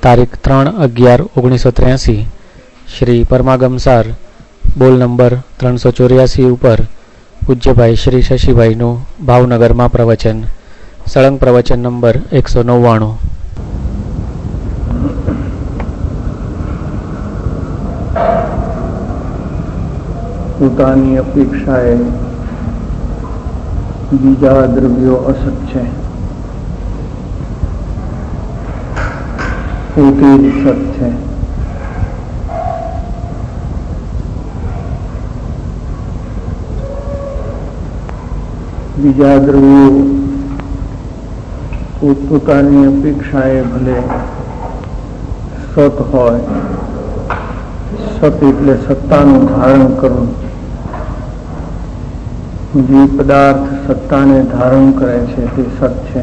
તારીખ 3/11/1983 શ્રી પરમાગમસાર બોલ નંબર 384 ઉપર પૂજ્યભાઈ શ્રી શશીભાઈનું ભાવનગરમાં પ્રવચન, સળંગ પ્રવચન નંબર 199. પોતાની અપેક્ષાએ બીજા દ્રવ્યો અસત છે, પોતે જ સત છે. બીજા દ્રવ્યો પોતપોતાની અપેક્ષાએ ભલે સત હોય, સત એટલે સત્તાનું ધારણ કરવું. જે પદાર્થ સત્તાને ધારણ કરે છે તે સત છે.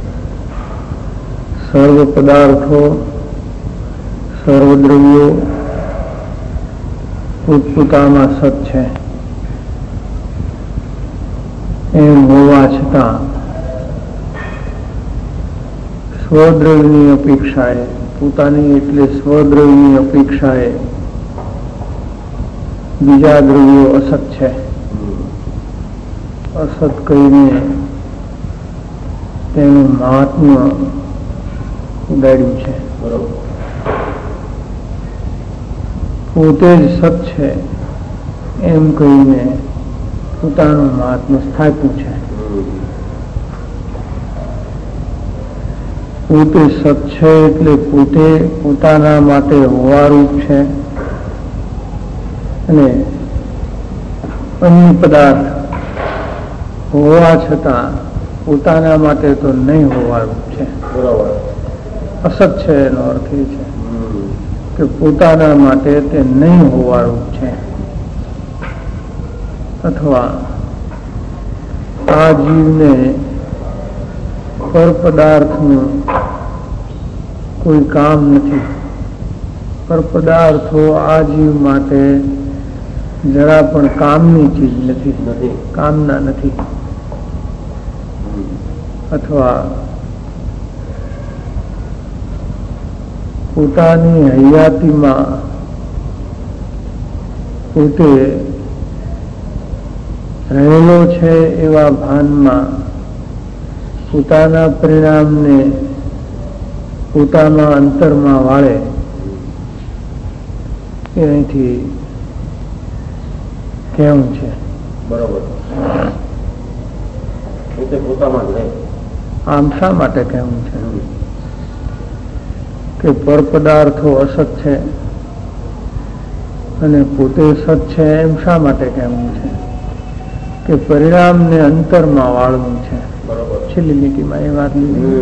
સર્વ પદાર્થો, સર્વદ્રવ્યો પોતપોતામાં સત છે. એમ હોવા છતાં સ્વદ્રવ્યની અપેક્ષાએ, પોતાની એટલે સ્વદ્રવ્યની અપેક્ષાએ બીજા દ્રવ્યો અસત છે. અસત કહીને તેનું મહાત્મ્ય ઉડાડ્યું છે. પોતે જ સત છે એમ કહીને પોતાનું મહાત્મ્ય સ્થાપ્યું છે. પોતે સત છે એટલે પોતે પોતાના માટે હોવારૂપ છે અને અન્ય પદાર્થ હોવા છતાં પોતાના માટે તો નહીં હોવારૂપ છે. અસત છે એનો અર્થ એ છે કે પોતાના માટે તે નહીં હોવારૂપ છે. અથવા આ જીવને પર પદાર્થનું કોઈ કામ નથી. પર પદાર્થો આ જીવ માટે જરા પણ કામની ચીજ નથી, કામના નથી. અથવા પોતાની હયાતીમાં પોતે રહેલો છે એવા ભાનમાં પોતાના પરિણામને પોતાના અંતરમાં વાળે એ અહીંથી કેવું છે. બરોબર. આમ શા માટે કેવું છે કે પર પદાર્થો અસત છે અને પોતે સત છે એમ શા માટે કહેવું છે કે પરિણામને અંતરમાં વાળવું છે. છેલ્લી લીટીમાં એ વાત લીધી.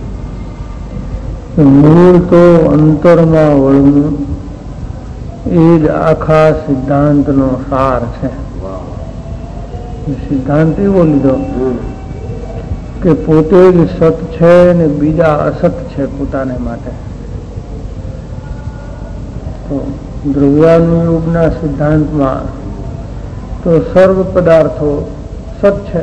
મૂળ તો અંતરમાં વળવું એ જ આખા સિદ્ધાંતનો સાર છે. સિદ્ધાંત એવો લીધો કે પોતે જ સત છે ને બીજા અસત છે પોતાને માટે. તો દ્રવ્યાનુયોગના સિદ્ધાંતમાં તો સર્વ પદાર્થો સત છે,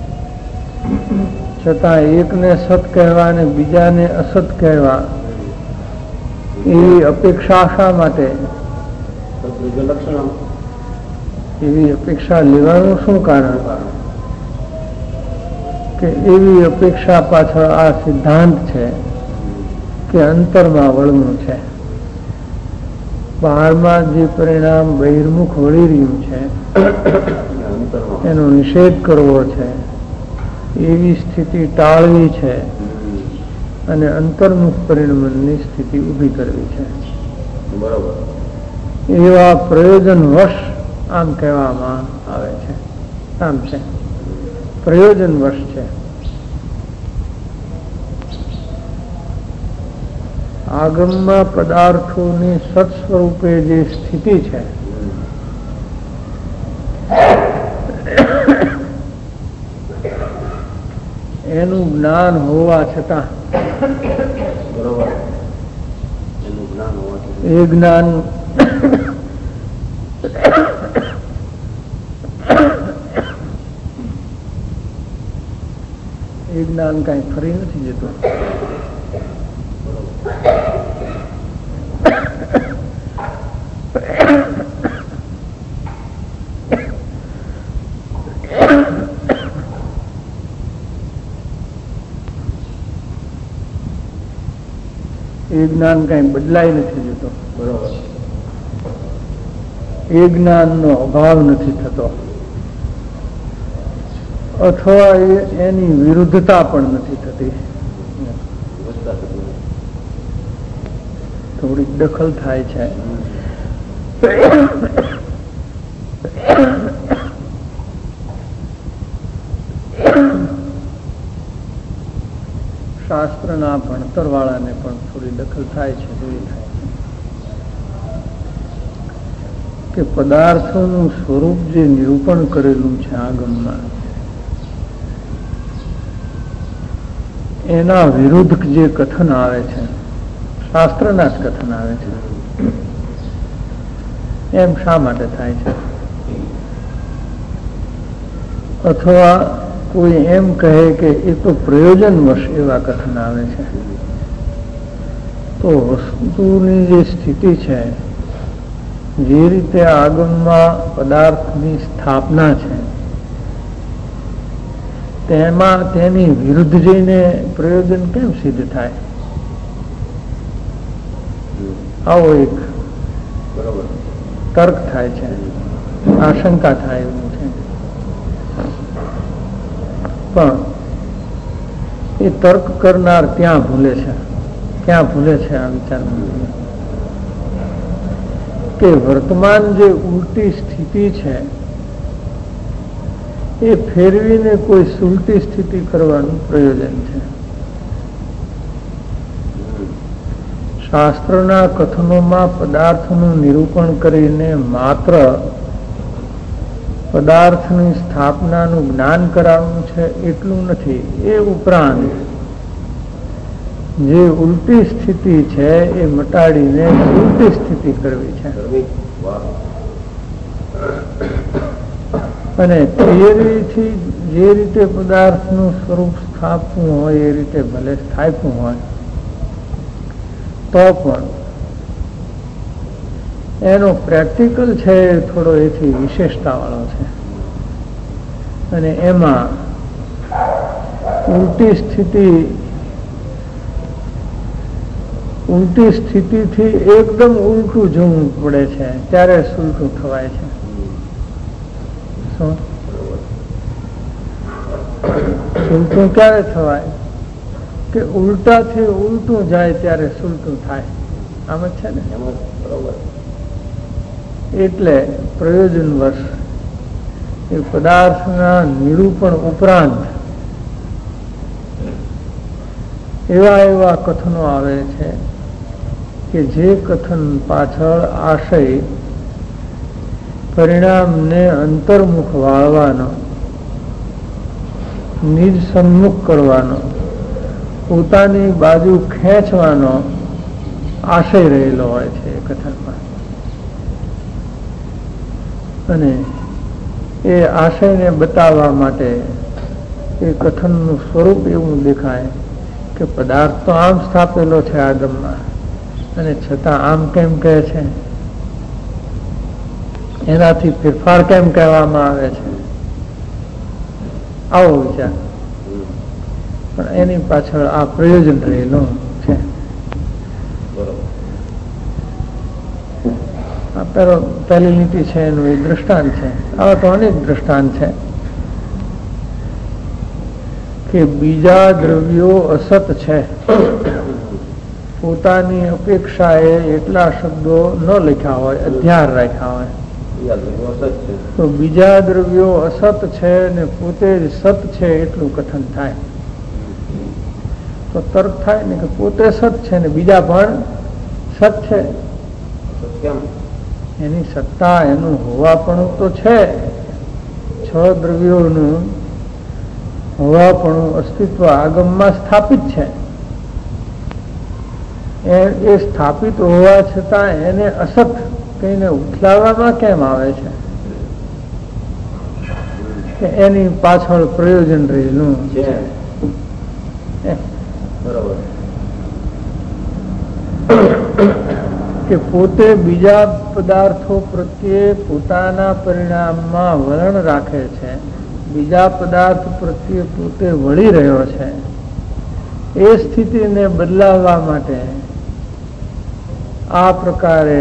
છતાં એકને સત કહેવા અને બીજાને અસત કહેવા એવી અપેક્ષા શા માટે? એવી અપેક્ષા લેવાનું શું કારણ? કે એવી અપેક્ષા પાછળ આ સિદ્ધાંત છે કે અંતરમાં વળવું છે. બહારમાં જે પરિણામ બહિર્મુખ વળી રહ્યું છે એનો નિષેધ કરવો છે, એવી સ્થિતિ ટાળવી છે અને અંતર્મુખ પરિણમનની સ્થિતિ ઊભી કરવી છે. બરોબર. એવા પ્રયોજનવશ આમ કહેવામાં આવે છે. આમ છે, પ્રયોજનવશ છે. આગમમાં પદાર્થોની સત સ્વરૂપે જે સ્થિતિ છે એનું જ્ઞાન હોવા છતાં બરોબર. એનું જ્ઞાન હોવા છતાં એ જ્ઞાન એ જ્ઞાન કઈ ફરી નથી જતું. એ જ્ઞાન કઈ બદલાય નથી જતો. બરોબર. એ જ્ઞાનનો અભાવ નથી થતો, અથવા એની વિરુદ્ધતા પણ નથી થતી. થોડીક દખલ થાય છે. શાસ્ત્રના ભણતર વાળાને પણ થોડી દખલ થાય છે. કેવી થાય છે કે પદાર્થોનું સ્વરૂપ જે નિરૂપણ કરેલું છે આગમમાં, એના વિરુદ્ધ જે કથન આવે છે, શાસ્ત્રના જ કથન આવે છે. એમ શા માટે થાય છે? અથવા કોઈ એમ કહે કે એ તો પ્રયોજનવશ એવા કથન આવે છે. તો વસ્તુની જે સ્થિતિ છે, જે રીતે આગમમાં પદાર્થની સ્થાપના છે, તેમાં તેની વિરુદ્ધ જઈને પ્રયોજન કેમ સિદ્ધ થાય? આવો એક તર્ક થાય છે, આશંકા થાય એવું છે. પણ એ તર્ક કરનાર ત્યાં ભૂલે છે. ક્યાં ભૂલે છે આ વિચારમાં? કે વર્તમાન જે ઉલટી સ્થિતિ છે એ ફેરવીને કોઈ સુલટી સ્થિતિ કરવાનું પ્રયોજન છે. શાસ્ત્રના કથનોમાં પદાર્થનું નિરૂપણ કરીને માત્ર પદાર્થની સ્થાપનાનું જ્ઞાન કરાવવું છે એટલું નથી. એ ઉપરાંત જે ઉલટી સ્થિતિ છે એ મટાડીને ઉલટી સ્થિતિ કરવી છે. અને થિયરીથી જે રીતે પદાર્થનું સ્વરૂપ સ્થાપવું હોય એ રીતે ભલે સ્થાપ્યું હોય તો પણ એનો પ્રેક્ટિકલ છે થોડો એથી વિશેષતા વાળો છે. અને એમાં ઉલટી સ્થિતિથી એકદમ ઉલટું જવું પડે છે ત્યારે સુલટું થવાય છે. સુલટું ક્યારે થવાય? કે ઉલટાથી ઉલટું જાય ત્યારે સુલટું થાય. આમ જ છે ને? એટલે પ્રયોજનવશ એ પદાર્થના નિરૂપણ ઉપરાંત એવા કથનો આવે છે કે જે કથન પાછળ આશય પરિણામને અંતર્મુખ વાળવાનો, નિજ સન્મુખ કરવાનો, પોતાની બાજુ ખેંચવાનો આશય રહેલો હોય છે એ કથનમાં. અને એ આશયને બતાવવા માટે એ કથનનું સ્વરૂપ એવું દેખાય કે પદાર્થ તો આમ સ્થાપેલો છે આગમમાં, અને છતાં આમ કેમ કહે છે? એનાથી ફેરફાર કેમ કહેવામાં આવે છે? આવો વિચાર. પણ એની પાછળ આ પ્રયોજન રહેલું છે. પહેલી નીતિ છે એનું એ દ્રષ્ટાંત છે. આવા તો અનેક દ્રષ્ટાંત છે કે બીજા દ્રવ્યો અસત છે, પોતાની અપેક્ષાએ એટલા શબ્દો ન લખ્યા હોય, અધ્યાર રાખ્યા હોય, તો બીજા દ્રવ્યો અસત છે ને પોતે જ સત છે એટલું કથન થાય. તો તર્ક થાય ને કે પોતે સત છે ને બીજા પણ સત છે. એની સત્તા, એનું હોવાપણું તો છે. 6 દ્રવ્યોનું હોવાપણું, અસ્તિત્વ આગમમાં સ્થાપિત છે. એ સ્થાપિત હોવા છતાં એને અસત કહીને ઉથલાવવામાં કેમ આવે છે? કે એની પાછળ પ્રયોજન રહેલું છે. બરાબર. કે પોતે બીજા પદાર્થો પ્રત્યે પોતાના પરિણામમાં વલણ રાખે છે, બીજા પદાર્થ પ્રત્યે પોતે વળી રહ્યો છે. એ સ્થિતિને બદલાવવા માટે આ પ્રકારે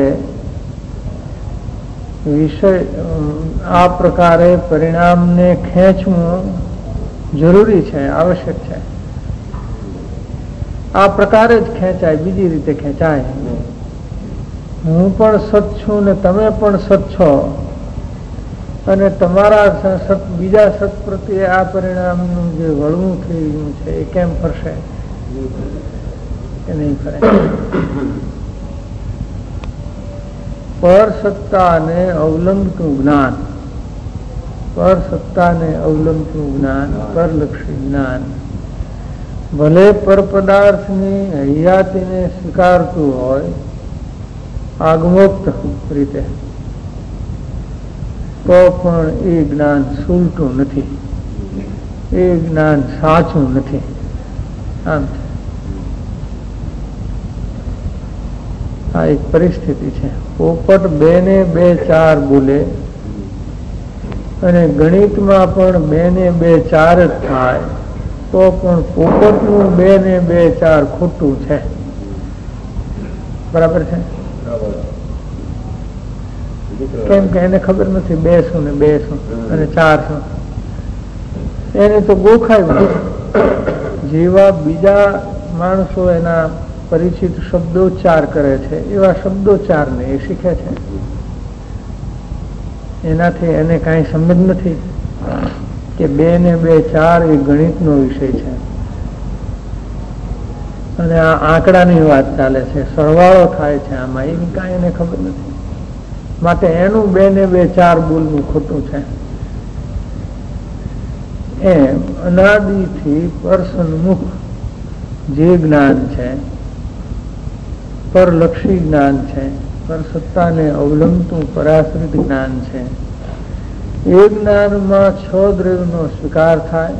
આ પ્રકારે પરિણામને ખેંચવું જરૂરી છે, આવશ્યક છે. આ પ્રકારે જ ખેંચાય, બીજી રીતે ખેંચાય. હું પણ સત છું ને તમે પણ સત છો, અને તમારા બીજા સત પ્રત્યે આ પરિણામનું જે વળવું થઈ ગયું છે એ કેમ ફરશે? એ નહીં ફરે. પર સત્તાને અવલંબતું જ્ઞાન, પર સત્તાને અવલંબતું જ્ઞાન, પરલક્ષી જ્ઞાન ભલે પર પદાર્થની હૈયાતીને સ્વીકારતું હોય આગમોક્ત રીતે, તો પણ એ જ્ઞાન સુલટું નથી, એ જ્ઞાન સાચું નથી. આમ છે. આ એક પરિસ્થિતિ છે. પોપટ 2 ને 2 4 બોલે, અને ગણિતમાં પણ 2 ને 2 4 જ થાય, તો પણ પોપટનું 2 ને 2 4 ખોટું છે. બરાબર છે? કેમ કે એને ખબર નથી 2 શું ને 2 શું અને 4 શું. એને તો ગોખાય. જેવા બીજા માણસો એના પરિચિત શબ્દોચ્ચાર કરે છે એવા શબ્દોચ્ચારને એ શીખે છે. એનાથી એને કાંઈ સમજ નથી કે 2 ને 2 4 એ ગણિતનો વિષય છે, અને આ આંકડાની વાત ચાલે છે, સરવાળો થાય છે આમાં, એની કાંઈ એને ખબર નથી. માટે એનું 2 ને 2 4 બોલવું ખોટું છે. એમ અનાદિથી પરસન્મુખ જે જ્ઞાન છે, પરલક્ષી જ્ઞાન છે, પર સત્તાને અવલંબતું પરાશ્રિત જ્ઞાન છે, એ જ્ઞાનમાં 6 દ્રવ્યનો સ્વીકાર થાય.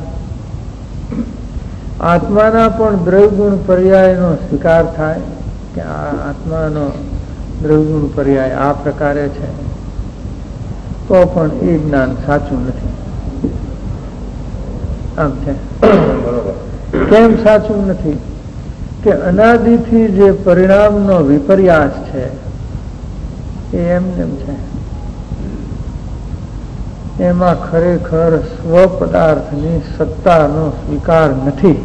આત્માના પણ દ્રવ્યગુણ પર્યાયનો સ્વીકાર થાય કે આ આત્માનો દ્રવ્યગુણ પર્યાય આ પ્રકારે છે, તો પણ એ જ્ઞાન સાચું નથી. આમ છે. કેમ સાચું નથી? કે અનાદિથી જે પરિણામનો વિપર્યાસ છે એ એમને છે. એમાં ખરેખર સ્વ પદાર્થની સત્તાનો સ્વીકાર નથી.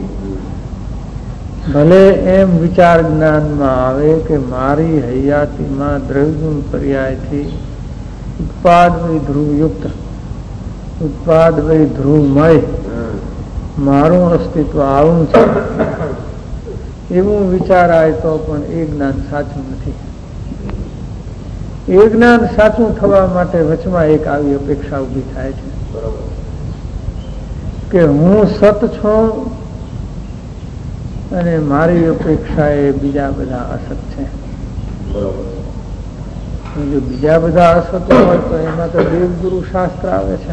ભલે એમ વિચાર જ્ઞાનમાં આવે કે મારી હૈયાતીમાં દ્રવ્યગુણ પર્યાયથી ઉત્પાદ વય ધ્રુવયુક્ત, ઉત્પાદ વય ધ્રુવમય મારું અસ્તિત્વ આવું છે, એવું વિચારાય તો પણ એ જ્ઞાન સાચું નથી. એ જ્ઞાન સાચું થવા માટે વચમાં એક આવી અપેક્ષા ઉભી થાય છે કે હું સત છું અને મારી અપેક્ષા એ બીજા બધા અસત છે. જો બીજા બધા અસત હોય તો એમાં તો દેવગુરુ શાસ્ત્ર આવે છે.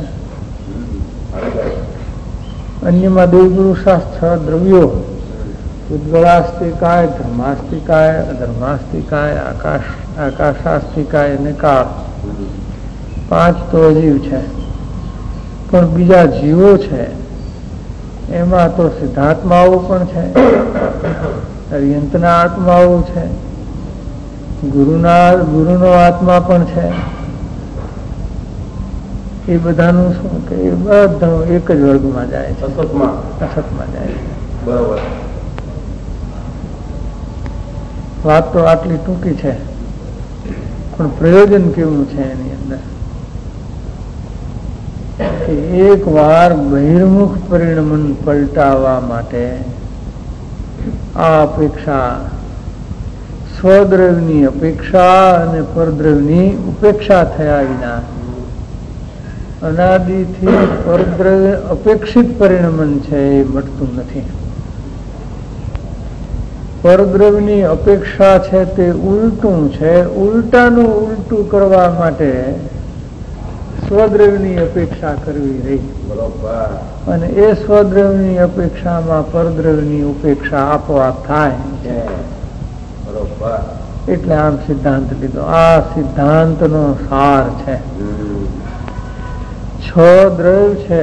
અન્યમાં દેવગુરુ શાસ્ત્ર 6 દ્રવ્યો, ઉદ્ગળાસ્તિકાય, ધર્માસ્તિકાય, અધર્માસ્તિકાય, આકાશાસ્તિકાય અને કાળ, 5 તો જીવ છે. પણ બીજા જીવો છે એમાં તો સિદ્ધાત્માઓ પણ છે, અર્યંતના આત્માઓ છે, ગુરુનો આત્મા પણ છે. એ બધાનું શું કે એ બધા એક જ વર્ગમાં જાય છે, અસતમાં જાય છે. બરોબર. વાત તો આટલી ટૂંકી છે, પણ પ્રયોજન કેવું છે એની અંદર કે એક વાર બહિર્મુખ પરિણમન પલટાવવા માટે આ અપેક્ષા, સ્વદ્રવ્યની અપેક્ષા અને પરદ્રવ્યની ઉપેક્ષા થયા વિના અનાદિથી પરદ્રવ્ય અપેક્ષિત પરિણમન છે એ મટતું નથી. પરદ્રવ્યની અપેક્ષા છે તે ઉલટું છે. ઉલટાનું ઉલટું કરવા માટે સ્વદ્રવ્યની અપેક્ષા કરવી રહી, અને એ સ્વદ્રવ્યની અપેક્ષામાં પરદ્રવ્યની ઉપેક્ષા આપોઆપ થાય. એટલે આમ સિદ્ધાંત લીધો. આ સિદ્ધાંતનો સાર છે. 6 દ્રવ્ય છે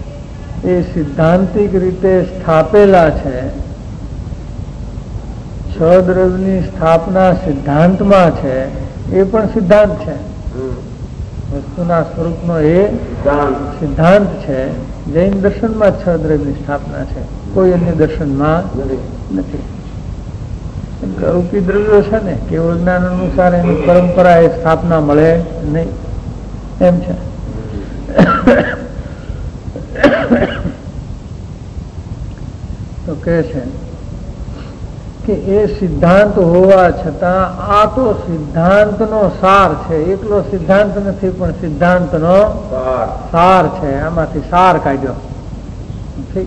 એ સિદ્ધાંતિક રીતે સ્થાપેલા છે. છ દ્રવ્યની સ્થાપના સિદ્ધાંતમાં છે એ પણ સિદ્ધાંત છે. વસ્તુના સ્વરૂપનો એ સિદ્ધાંત છે. જૈન દર્શનમાં છ દ્રવ્યની સ્થાપના છે, કોઈ અન્ય દર્શનમાં નથી. રૂપી દ્રવ્યો છે ને કેવળ જ્ઞાન અનુસાર એની પરંપરા એ સ્થાપના મળે નહીં એમ છે. તો કહે છે કે એ સિદ્ધાંત હોવા છતાં આ તો સિદ્ધાંતનો સાર છે, એકલો સિદ્ધાંત નથી પણ સિદ્ધાંતનો સાર છે. આમાંથી સાર કાઢ્યો, ઠીક,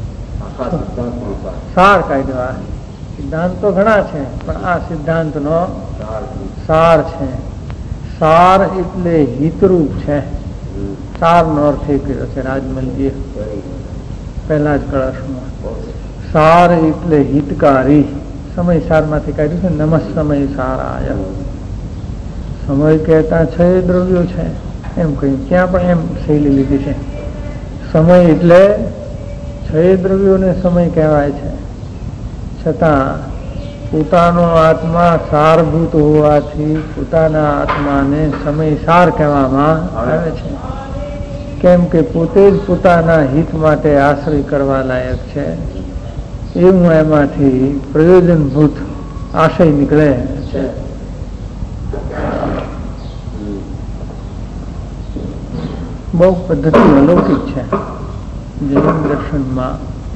સાર કાઢ્યો. આ સિદ્ધાંત તો ઘણા છે પણ આ સિદ્ધાંતનો સાર છે. સાર એટલે હિતરૂપ છે. સારનો અર્થ એ કર્યો છે રાજમલજીએ પહેલા જ કળશમાં. સાર એટલે હિતકારી. સમય સારમાંથી કાઢ્યું છે. નમઃ સમય સારાય. સમય કહેતા છ દ્રવ્યો છે એમ કહ્યું. ત્યાં પણ એમ શૈલી લીધી છે. સમય એટલે છ દ્રવ્યોને સમય કહેવાય છે. છતાં પોતાનો આત્મા સારભૂત હોવાથી પોતાના આત્માને સમય સાર કહેવામાં આવે છે. કેમ કે પોતે જ પોતાના હિત માટે આશ્રય કરવા લાયક છે. એવું એમાંથી પ્રયોજનભૂત આશય નીકળે છે. બહુ પદ્ધતિ અલૌકિક છે. જૈન દર્શનમાં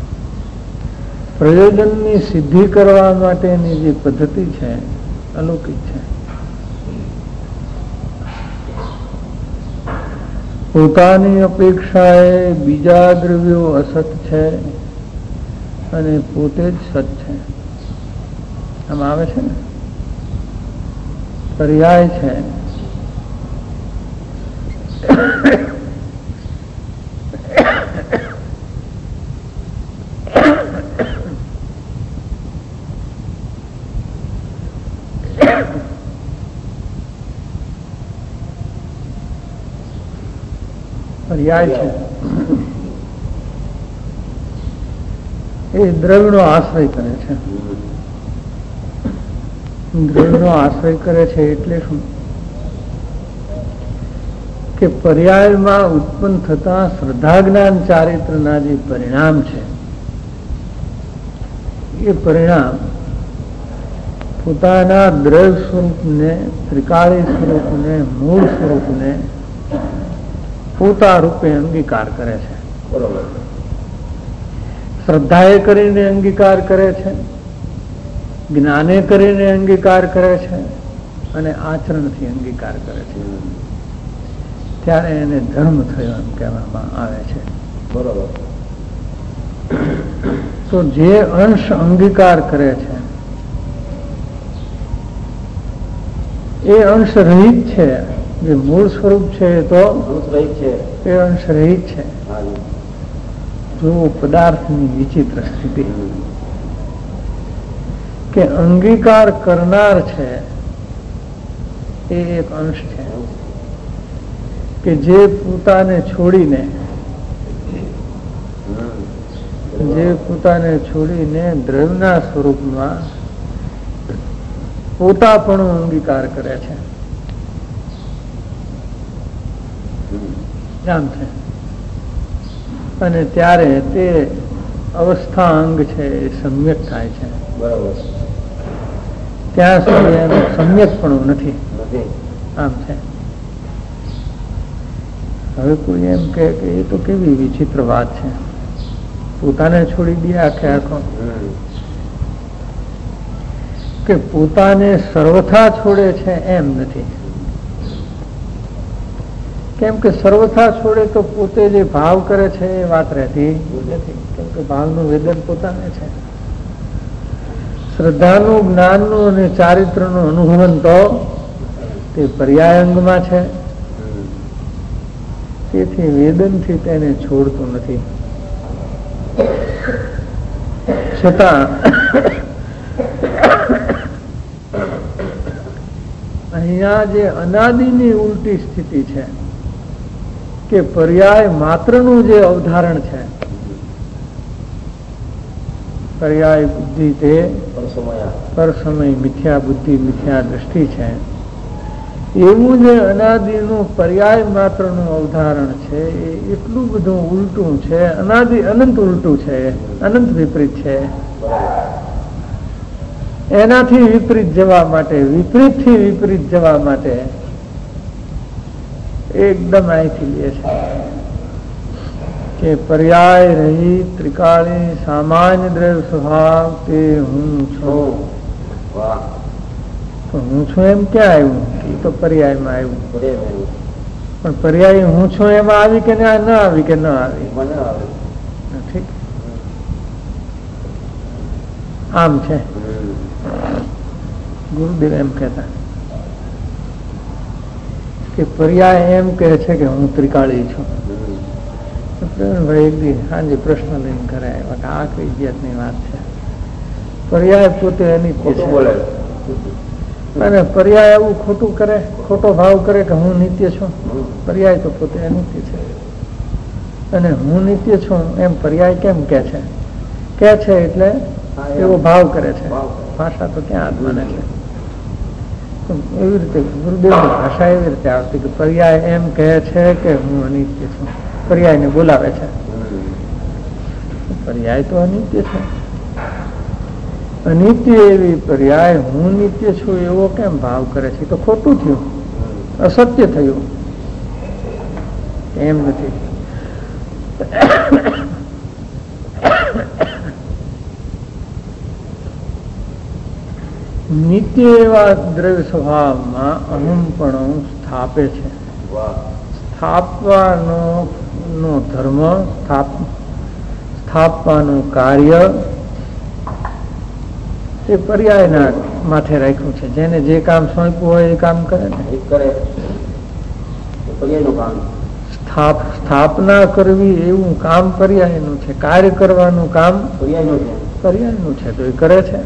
પ્રયોજનની સિદ્ધિ કરવા માટેની જે પદ્ધતિ છે અલૌકિક છે. પોતાની અપેક્ષાએ બીજા દ્રવ્યો અસત છે અને પોતે જ સત છે. આમ આવે છે ને, પર્યાય છે. પર્યાય છે. એ દ્રવ્યનો આશ્રય કરે છે. દ્રવ્યનો આશ્રય કરે છે એટલે શું કે પર્યાયમાં ઉત્પન્ન થતા શ્રદ્ધા જ્ઞાન ચારિત્રના જે પરિણામ છે એ પરિણામ પોતાના દ્રવ્ય સ્વરૂપને, ત્રિકાળી સ્વરૂપને, મૂળ સ્વરૂપને પોતા રૂપે અંગીકાર કરે છે. બરોબર. શ્રદ્ધાએ કરીને અંગીકાર કરે છે, જ્ઞાને કરીને અંગીકાર કરે છે અને આચરણથી અંગીકાર કરે છે. ત્યારે એને ધર્મ થયો એમ કહેવામાં આવે છે. બરોબર. તો જે અંશ અંગીકાર કરે છે એ અંશ રહિત છે. જે મૂળ સ્વરૂપ છે તો એ અંશ રહિત છે. જો પદાર્થની વિચિત્ર સ્થિતિ કે અંગીકાર કરનાર છે એ એક અંશ છે કે જે પોતાને છોડીને દ્રવ્યના સ્વરૂપમાં પોતાપણો અંગીકાર કરે છે. આમ છે. અને ત્યારે તે અવસ્થા અંગ છે એ સમ્યક થાય છે. બરાબર. ત્યાં સુધી એનું સમ્યકપણું નથી. આમ છે. હવે કોઈ એમ કહે કે એ તો કેવી વિચિત્ર વાત છે, પોતાને છોડી દે આખે આખો. કે પોતાને સર્વથા છોડે છે એમ નથી. કેમ કે સર્વથા છોડે તો પોતે જે ભાવ કરે છે એ વાત રહેતી નથી. કેમ કે ભાવનું વેદન પોતાને છે. શ્રદ્ધાનું, જ્ઞાનનું અને ચારિત્રનું અનુભવન તો તે પર્યાય અંગમાં છે. તેથી વેદનથી તેને છોડતું નથી. છતાં અહીંયા જે અનાદિની ઉલટી સ્થિતિ છે કે પર્યાય માત્રનું જે અવધારણ છે, પર્યાય બુદ્ધિ તે પરસમયા પરસમય મિથ્યા બુદ્ધિ મિથ્યા દ્રષ્ટિ છે. એવું જે અનાદિનું પર્યાય માત્રનું અવધારણ છે એ એટલું બધું ઉલટું છે, અનાદિ અનંત ઉલટું છે, અનંત વિપરીત છે. એનાથી વિપરીત જવા માટે, વિપરીતથી વિપરીત જવા માટે એકદમ અહીંથી લે છે કે પર્યાય રહી ત્રિકાળી સામાન્ય દ્રવ્ય સ્વભાવ તે હું છું. તો હું છું એમ ક્યાં આવ્યું? એ તો પર્યાયમાં આવ્યું. પણ પર્યાય હું છું એમાં આવી કે ના આવી કે ન આવી? ઠીક, આમ છે. ગુરુદેવ એમ કહેતા કે પર્યાય એમ કહે છે કે હું ત્રિકાળી છું. સાંજે પ્રશ્ન લઈને ઘરે આવ્યા કે આ કઈ જાતની વાત છે? પર્યાય પોતે અનિત્ય છે અને પર્યાય એવું ખોટું કરે, ખોટો ભાવ કરે કે હું નિત્ય છું. પર્યાય તો પોતે અનિત્ય છે અને હું નિત્ય છું એમ પર્યાય કેમ કે છે એટલે એવો ભાવ કરે છે. ભાષા તો ક્યાં આત્માને છે? એવી રીતે ગુરુદેવની ભાષા એવી રીતે આવતી કે પર્યાય એમ કહે છે કે હું અનિત્ય છું. પર્યાયને બોલાવે છે. પર્યાય તો અનિત્ય છે. અનિત્ય એવી પર્યાય હું નિત્ય છું એવો કેમ ભાવ કરે છે? તો ખોટું થયું, અસત્ય થયું. એમ નથી. નિત્ય એવા દ્રવ્ય સ્વભાવમાં અહમપણું સ્થાપે છે. સ્થાપવાનો ધર્મ, સ્થાપવાનું કાર્ય એ પર્યાયના માથે રાખ્યું છે. જેને જે કામ સોંપ્યું હોય એ કામ કરે ને. સ્થાપના કરવી એવું કામ પર્યાયનું છે. કાર્ય કરવાનું કામ પર્યાયનું છે તો એ કરે છે.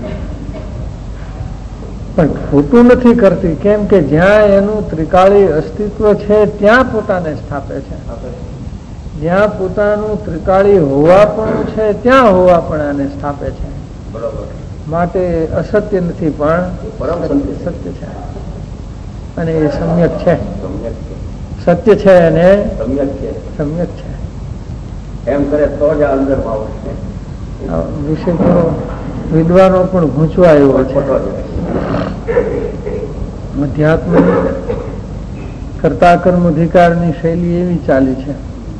પણ ખોટું નથી કરતી. કેમ કે જ્યાં એનું ત્રિકાળી અસ્તિત્વ છે ત્યાં પોતાને સ્થાપે છે. જ્યાં પોતાનું ત્રિકાળી હોવાપણું છે ત્યાં હોવાપણાને સ્થાપે છે. માટે અસત્ય નથી પણ સત્ય છે અને એ સમ્યક છે. સત્ય છે અને સમ્યક છે. એમ કરે તો જ અંદર ભાવ છે. વિષય તો વિદ્વાનો પણ ગૂંચવાયો છે. અધ્યાત્મ કર્તા કર્મ અધિકારની શૈલી એવી ચાલી છે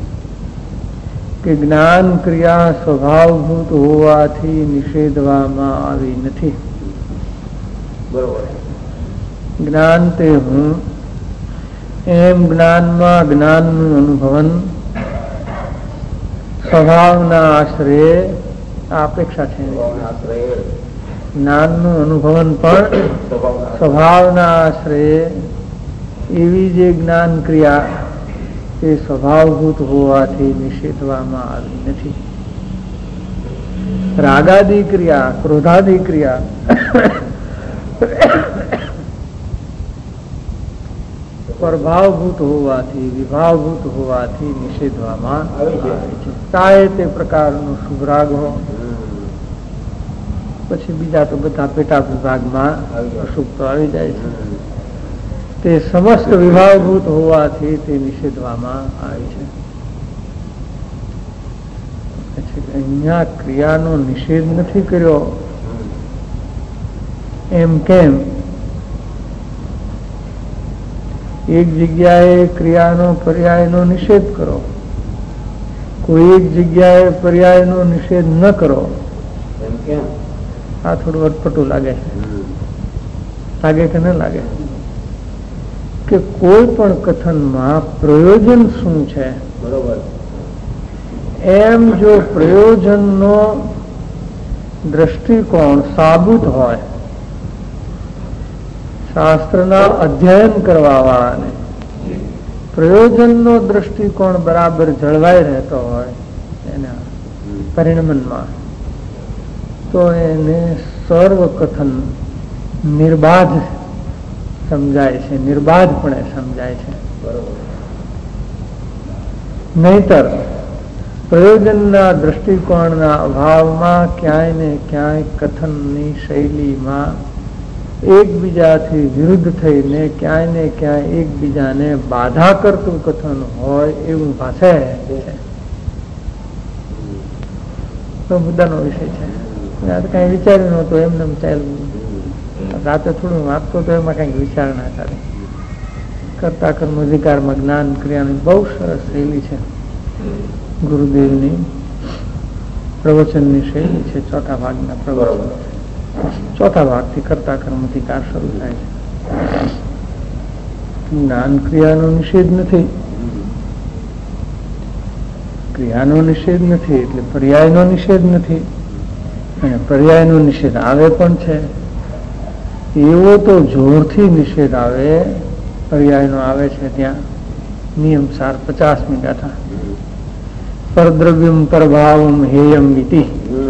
કે જ્ઞાન ક્રિયા સ્વભાવભૂત હોવાથી નિષેધવામાં આવી નથી. બરોબર. જ્ઞાન તે હું એમ જ્ઞાનમાં જ્ઞાનનું અનુભવન સ્વભાવના આશ્રયે આ અપેક્ષા છે. જ્ઞાનનું અનુભવન પણ સ્વભાવના આશ્રયે એવી જે જ્ઞાન ક્રિયા એ સ્વભાવભૂત હોવાથી નિષેધવામાં આવી નથી. રાગાદી ક્રિયા, ક્રોધાદી ક્રિયા પરભાવભૂત હોવાથી, વિભાવભૂત હોવાથી નિષેધવામાં આવે છે. ચાહે તે પ્રકારનું શુભરાગ હો, પછી બીજા તો બધા પેટા વિભાગમાં અશુભ તો આવી જાય છે. તે સમસ્ત વિભાવભૂત હોવાથી તે નિષેધવામાં આવે છે. અહીંયા ક્રિયાનો નિષેધ નથી કર્યો એમ કેમ? એક જગ્યાએ ક્રિયાનો પર્યાયનો નિષેધ કરો, કોઈ એક જગ્યાએ પર્યાયનો નિષેધ ન કરો. એમ કેમ? આ થોડું અટપટું લાગે છે. લાગે કે ન લાગે? કે કોઈ પણ કથનમાં પ્રયોજન શું છે? બરોબર. એમ જો પ્રયોજનનો દ્રષ્ટિકોણ સાબુત હોય, શાસ્ત્રના અધ્યયન કરવા વાળાને પ્રયોજનનો દ્રષ્ટિકોણ બરાબર જળવાઈ રહેતો હોય એના પરિણમનમાં, તો એને સર્વ કથન નિર્બાધ સમજાય છે, નિર્બાધપણે સમજાય છે. નહીતર પ્રયોજનના દ્રષ્ટિકોણના અભાવમાં ક્યાંય ને ક્યાંય કથનની શૈલીમાં એકબીજાથી વિરુદ્ધ થઈને ક્યાંય ને ક્યાંય એકબીજાને બાધા કરતું કથન હોય એવું ભાષે છે. તો મુદ્દાનો વિષય છે. કઈ વિચાર્યું નહોતું, એમને ચાલ્યું. રાતે થોડું વાંચતો તો એમાં કઈક વિચારણા કરે. કરતા કર્મ અધિકારમાં જ્ઞાન ક્રિયાની બહુ સરસ શૈલી છે. ગુરુદેવની પ્રવચનની શૈલી છે. ચોથા ભાગના પ્રવચન, ચોથા ભાગથી કરતા કર્મ અધિકાર શરૂ થાય છે. જ્ઞાન ક્રિયાનો નિષેધ નથી, ક્રિયાનો નિષેધ નથી એટલે પર્યાયનો નિષેધ નથી, અને પર્યાયનો નિષેધ આવે પણ છે. એવો તો જોરથી નિષેધ આવે, પર્યાયનો આવે છે ત્યાં નિયમ સાર 50મી ગાથા. પરદ્રવ્યમ પરભાવમ હેયમ ઇતિ.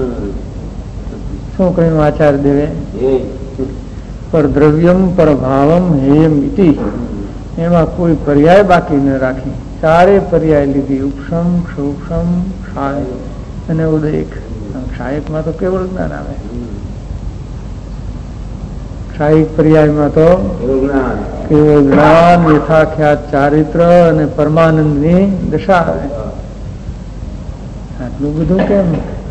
શું કહ્યું આચાર્ય દેવે? પરદ્રવ્યમ પરભાવમ હેયમ ઇતિ. એમાં કોઈ પર્યાય બાકી ન રાખી, ચારે પર્યાય લીધી. ઉપશમ, ક્ષોક્ષમ, ક્ષાય અને ઉદયક. ક્ષાયકમાં તો કેવળ જ્ઞાન આવે, ક્ષાયિક પર્યાયમાં તો કેવળ જ્ઞાન, યથાખ્યાત ચારિત્ર અને પરમાનંદની દશા આવે. આટલું બધું કેમ?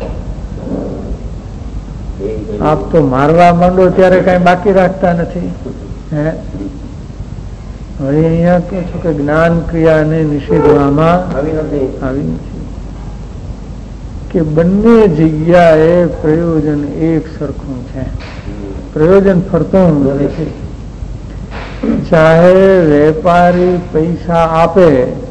આપ તો મારવા માંડો ત્યારે કઈ બાકી રાખતા નથી. હે, હવે અહીંયા કહો છો કે જ્ઞાન ક્રિયાને નિષેધવામાં આવી નથી, કે બંને જગ્યાએ પ્રયોજન એક સરખું છે. પ્રયોજન ફરતું નથી. ચાહે વેપારી પૈસા આપે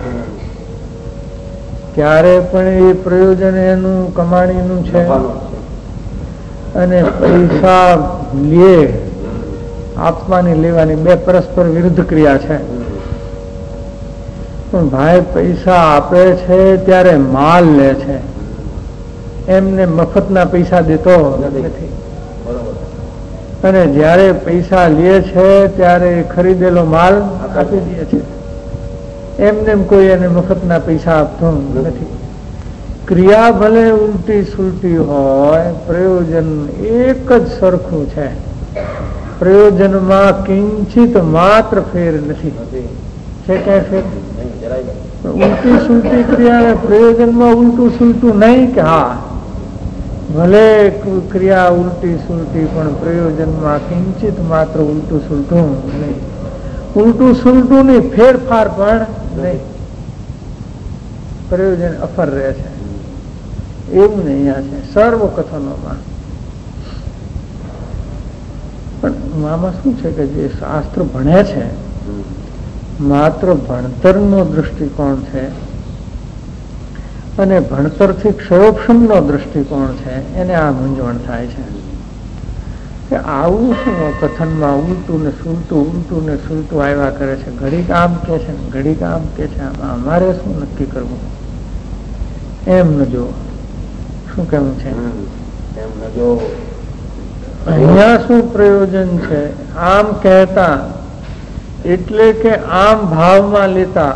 ત્યારે પણ એ પ્રયોજન એનું કમાણીનું છે, અને પૈસા લે, આપવાની લેવાની બે પરસ્પર વિરુદ્ધ ક્રિયા છે. પણ ભાઈ પૈસા આપે છે ત્યારે માલ લે છે, એમને મફતના પૈસા દેતો નથી. અને જયારે પૈસા લે છે ત્યારે ખરીદેલો માલ આપી દે છે. એમને કોઈ એને મફતના પૈસા આપતો નથી. ક્રિયા ભલે ઉલટી સુલટી હોય, પ્રયોજન એક જ સરખું છે. પ્રયોજનમાં કિંચિત માત્ર ફેર નથી. છે કઈ ફેર? ઉલટી સુલટી ક્રિયા પ્રયોજનમાં ઉલટું સુલટું નહીં કે હા, ભલે ક્રિયા ઉલટી સુલટી પણ પ્રયોજનમાં કિંચિત માત્ર ઉલટું સુલટું નહીં. ઉલટું સુલટું ની ફેરફાર પણ નહીં. પ્રયોજન અફર રહે છે. એવું નહીં અહીંયા છે સર્વ કથનોમાં. પણ આમાં શું છે કે જે શાસ્ત્ર ભણે છે માત્ર ભણતરનો દૃષ્ટિકોણ છે, અને ભણતરથી ક્ષયોક્ષમનો દૃષ્ટિકોણ છે, એને આ મૂંઝવણ થાય છે કે આવું શું કથનમાં ઉલટું ને સુલટું આવ્યા કરે છે. ઘડીક આમ કે છે, ઘડીક આમ કે છે. આમાં અમારે શું નક્કી કરવું? એમ ન જો શું કેવું છે? અહીંયા શું પ્રયોજન છે? આમ કહેતા એટલે કે આમ ભાવમાં લેતા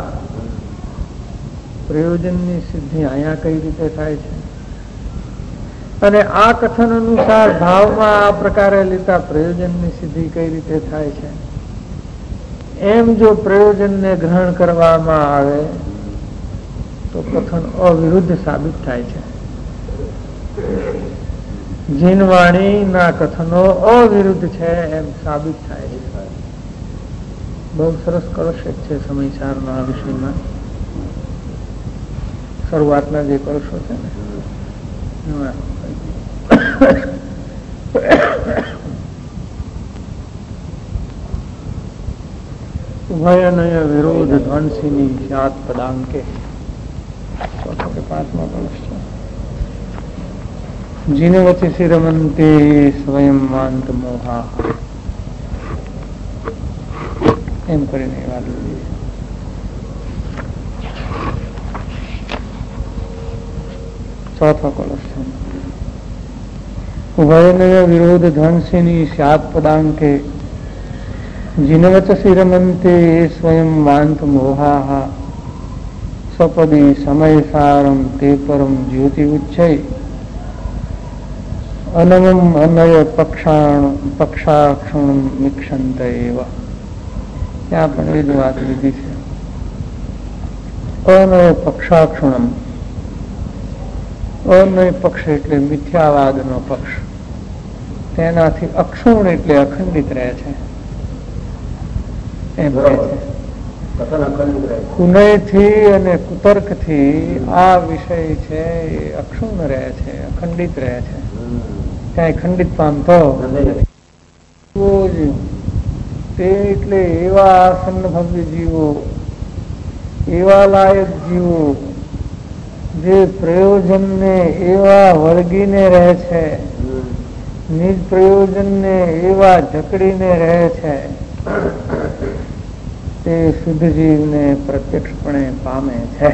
પ્રયોજનની સિદ્ધિ અહીંયા કઈ રીતે થાય છે, અને આ કથન અનુસાર ભાવમાં આ પ્રકારે લેતા પ્રયોજનની સિદ્ધિ કઈ રીતે થાય છે. એમ જો પ્રયોજનને ગ્રહણ કરવામાં આવે તો કથન અવિરુદ્ધ સાબિત થાય છે. જીનવાણીના કથનો અવિરુદ્ધ છે એમ સાબિત થાય છે. બહુ સરસ કળશ છે સમયસારના આ વિષયમાં. શરૂઆતના જે કળશો છે ને ઉભયનય વિરોધ ધ્વંસીની સ્યાત પદાંકે. ચોથો કે પાંચમો કળશ છે. જીનવચસી રમંતે સ્વયં માંત મોહા. એમ કરીને વાત લીધી. ચોથો કળશ છે. ઉભયનય વિરોધ ધ્વંસીની સ્યાત પદાંકે જીનવચસી રમંતે સ્વયં વાંત મોહા. સપદી સમય સારમ તે પરમ જ્યોતિ ઉચ્ચય અનમમ અનય પક્ષાક્ષણ મિક્ષંત એવા. ત્યાં પણ એ જ વાત લીધી છે. અનય પક્ષાક્ષણમ. અનય પક્ષ એટલે મિથ્યાવાદનો પક્ષ. તેનાથી અક્ષુણ એટલે અખંડિત રહે છે એમ કહે છે. કુનયથી અને કુતર્કથી આ વિષય છે એ અક્ષુણ રહે છે, અખંડિત રહે છે, ક્યાંય ખંડિત પામતો તે. એટલે એવા આસન્ન ભવ્ય જીવો, એવા લાયક જીવો જે પ્રયોજનને એવા વળગીને રહે છે, નિજ પ્રયોજનને એવા જકડીને રહે છે, તે શુદ્ધ જીવને પ્રત્યક્ષપણે પામે છે.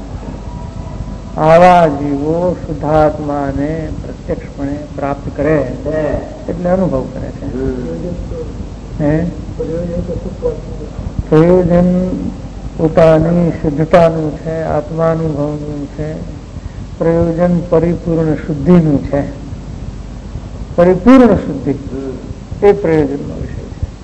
આવા જીવો શુદ્ધાત્માને પ્રત્યક્ષપણે પ્રાપ્ત કરે એટલે અનુભવ કરે છે. પ્રયોજન પોતાની શુદ્ધતાનું છે, આત્માનુભવનું છે. પ્રયોજન પરિપૂર્ણ શુદ્ધિનું છે. પરિપૂર્ણ શુદ્ધિ એ પ્રયોજનનો વિષય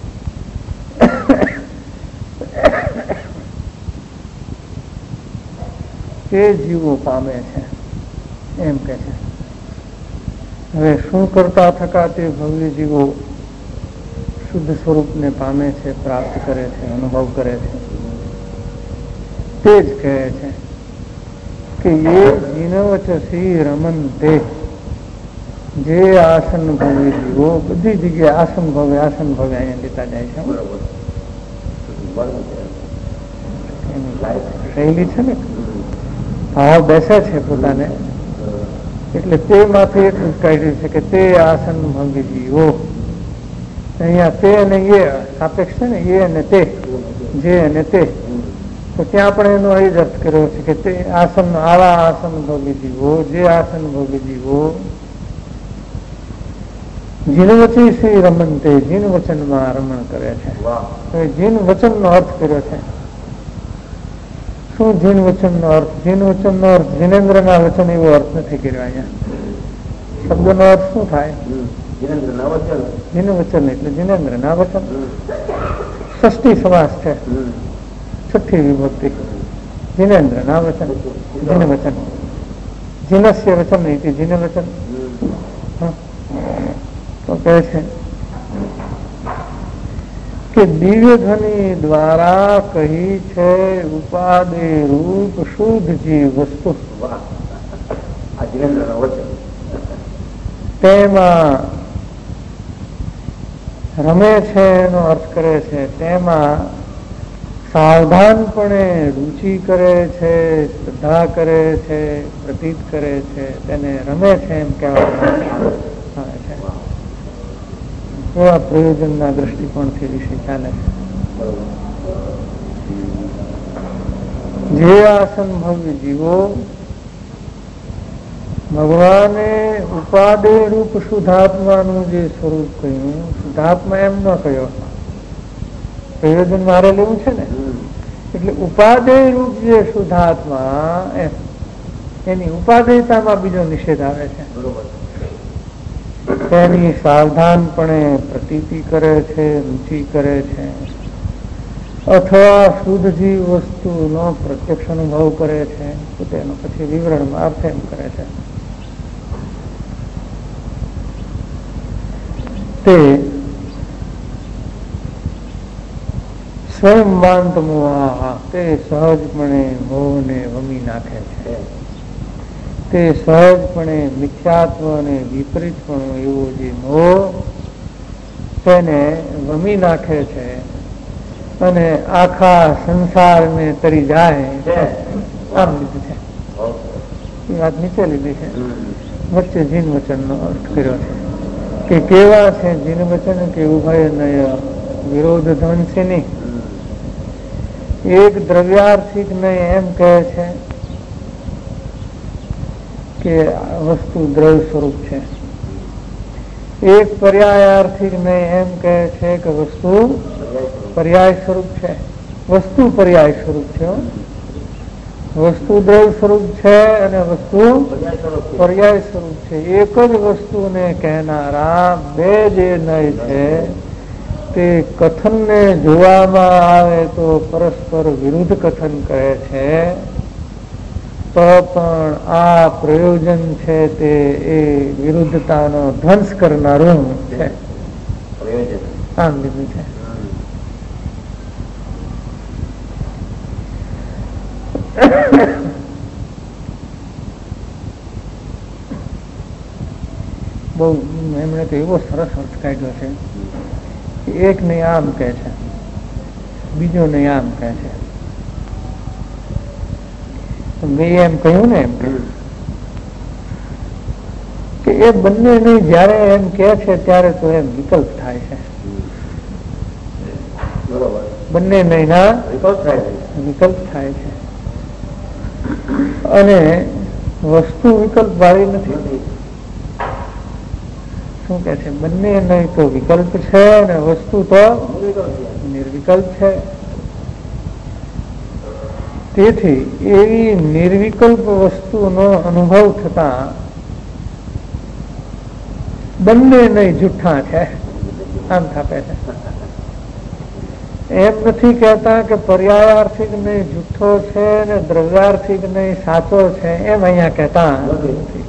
છે. તે જીવો પામે છે એમ કે છે. હવે શું કરતા થકા તે ભવ્ય જીવો શુદ્ધ સ્વરૂપને પામે છે, પ્રાપ્ત કરે છે, અનુભવ કરે છે? તે જ કહે છે કે એ જીનવચસી રમંતે, જે આસન ભવે જીવો, બધી જગ્યાએ આસન ભવે અહીંયા લેતા જાય છે. શૈલી છે ને, ભાવ બેસે છે પોતાને, એટલે તેમાંથી એટલું જ કાઢ્યું છે કે તે આસન ભવે જીવો. અહીંયા તે અને એ સાપેક્ષ છે ને, એ અને તે, જે અને તે. તો ત્યાં પણ એનો એ જ અર્થ કર્યો છે કે તે આસન, આવા આસન ભોગી જીવો, જે આસન ભોગી જીવો જીનવચી શ્રી રમનતે, જીન વચનમાં રમણ કરે છે. હવે જીન વચનનો અર્થ કર્યો છે. શું જીન વચનનો અર્થ? જીન વચનનો અર્થ જીનેન્દ્રના વચન એવો અર્થ નથી કર્યો અહીંયા. શબ્દનો અર્થ શું થાય? જીન વચન એટલે જીનેન્દ્રના વચન. ષષ્ઠી સમાસ છે, છઠ્ઠી વિભક્તિ. જીનેન્દ્રના વચન, જીન વચન. જીનસ્ય વચન નહીં, જીન વચન. તો કહે છે કે દિવ્ય ધ્વનિ દ્વારા કહી છે ઉપાદે રૂપ શુદ્ધ જીવ વસ્તુ. તેમાં રમે છે એનો અર્થ કરે છે. તેમાં સાવધાનપણે રુચિ કરે છે, શ્રદ્ધા કરે છે, પ્રતીત કરે છે, તેને રમે છે એમ કહેવામાં આવે છે. એવા પ્રયોજનના દ્રષ્ટિકોણથી વિષય ચાલે છે. જે આસન ભવ્ય જીવો ભગવાને ઉપાદે રૂપ શુદ્ધાત્માનું જે સ્વરૂપ કહ્યું, શુદ્ધાત્મા એમ ન કહ્યો, પ્રયોજન મારે લેવું છે ને, એટલે ઉપાદેય રૂપ જે શુદ્ધાત્મા એની ઉપાદેયતામાં બીજો નિષેધ આવે છે. તેની સાવધાનપણે પ્રતીતિ કરે છે, રુચિ કરે છે, અથવા શુદ્ધ જીવ વસ્તુનો પ્રત્યક્ષ અનુભવ કરે છે. તો તેનો પછી વિવરણમાં અર્થ એમ કરે છે તે સ્વયં વાંત મોહ, તે સહજપણે મોહને વમી નાખે છે. તે સહજપણે મિથ્યાત્વ અને વિપરીતપણો એવો જે મોહ તેને વમી નાખે છે અને આખા સંસારને તરી જાય. આમ લીધું છે, એ વાત નીચે લીધી છે. વચ્ચે જીન વચનનો અર્થ કર્યો છે કે કેવા છે જીન વચન કે ઉભય વિરોધ ધ્વંસી નહીં. એક દ્રવ્યાર્થિક નહીં એમ કહે છે કે વસ્તુ દ્રવ્ય સ્વરૂપ છે. એક પર્યાયાર્થિક નહીં એમ કહે છે કે વસ્તુ પર્યાય સ્વરૂપ છે. વસ્તુ પર્યાય સ્વરૂપ છે. વસ્તુ દ્રવ્ય સ્વરૂપ છે અને વસ્તુ પર્યાય સ્વરૂપ છે. એક જ વસ્તુને કહેનારા બે જે નય છે તે કથનને જોવામાં આવે તો પરસ્પર વિરુદ્ધ કથન કહે છે. તો પણ આ પ્રયોજન છે તે એ વિરુદ્ધતાનો ધ્વંસ કરનારું છે. આમ લીધું છે. બહુ એમણે તો એવો સરસ અર્થ કાઢ્યો છે. એક ને આમ કહે છે, બીજો ને આમ કહે છે. મેં એમ કહ્યું ને કે એ બંને નહીં જયારે એમ કે છે ત્યારે તો એમ વિકલ્પ થાય છે. બંને નહીં ના વિકલ્પ થાય છે અને વસ્તુ વિકલ્પ વાળી નથી. શું કે છે? બંને નહીં તો વિકલ્પ છે અને વસ્તુ તો નિર્વિકલ્પ છે. તેથી એવી નિર્વિકલ્પ વસ્તુનો અનુભવ થતા બંને નહીં જુઠ્ઠા છે આમ થાપે છે. એમ નથી કહેતા કે પર્યાયાર્થિક નહીં જુઠ્ઠો છે ને દ્રવ્યાર્થિક નહીં સાચો છે એમ અહીંયા કહેતા નથી.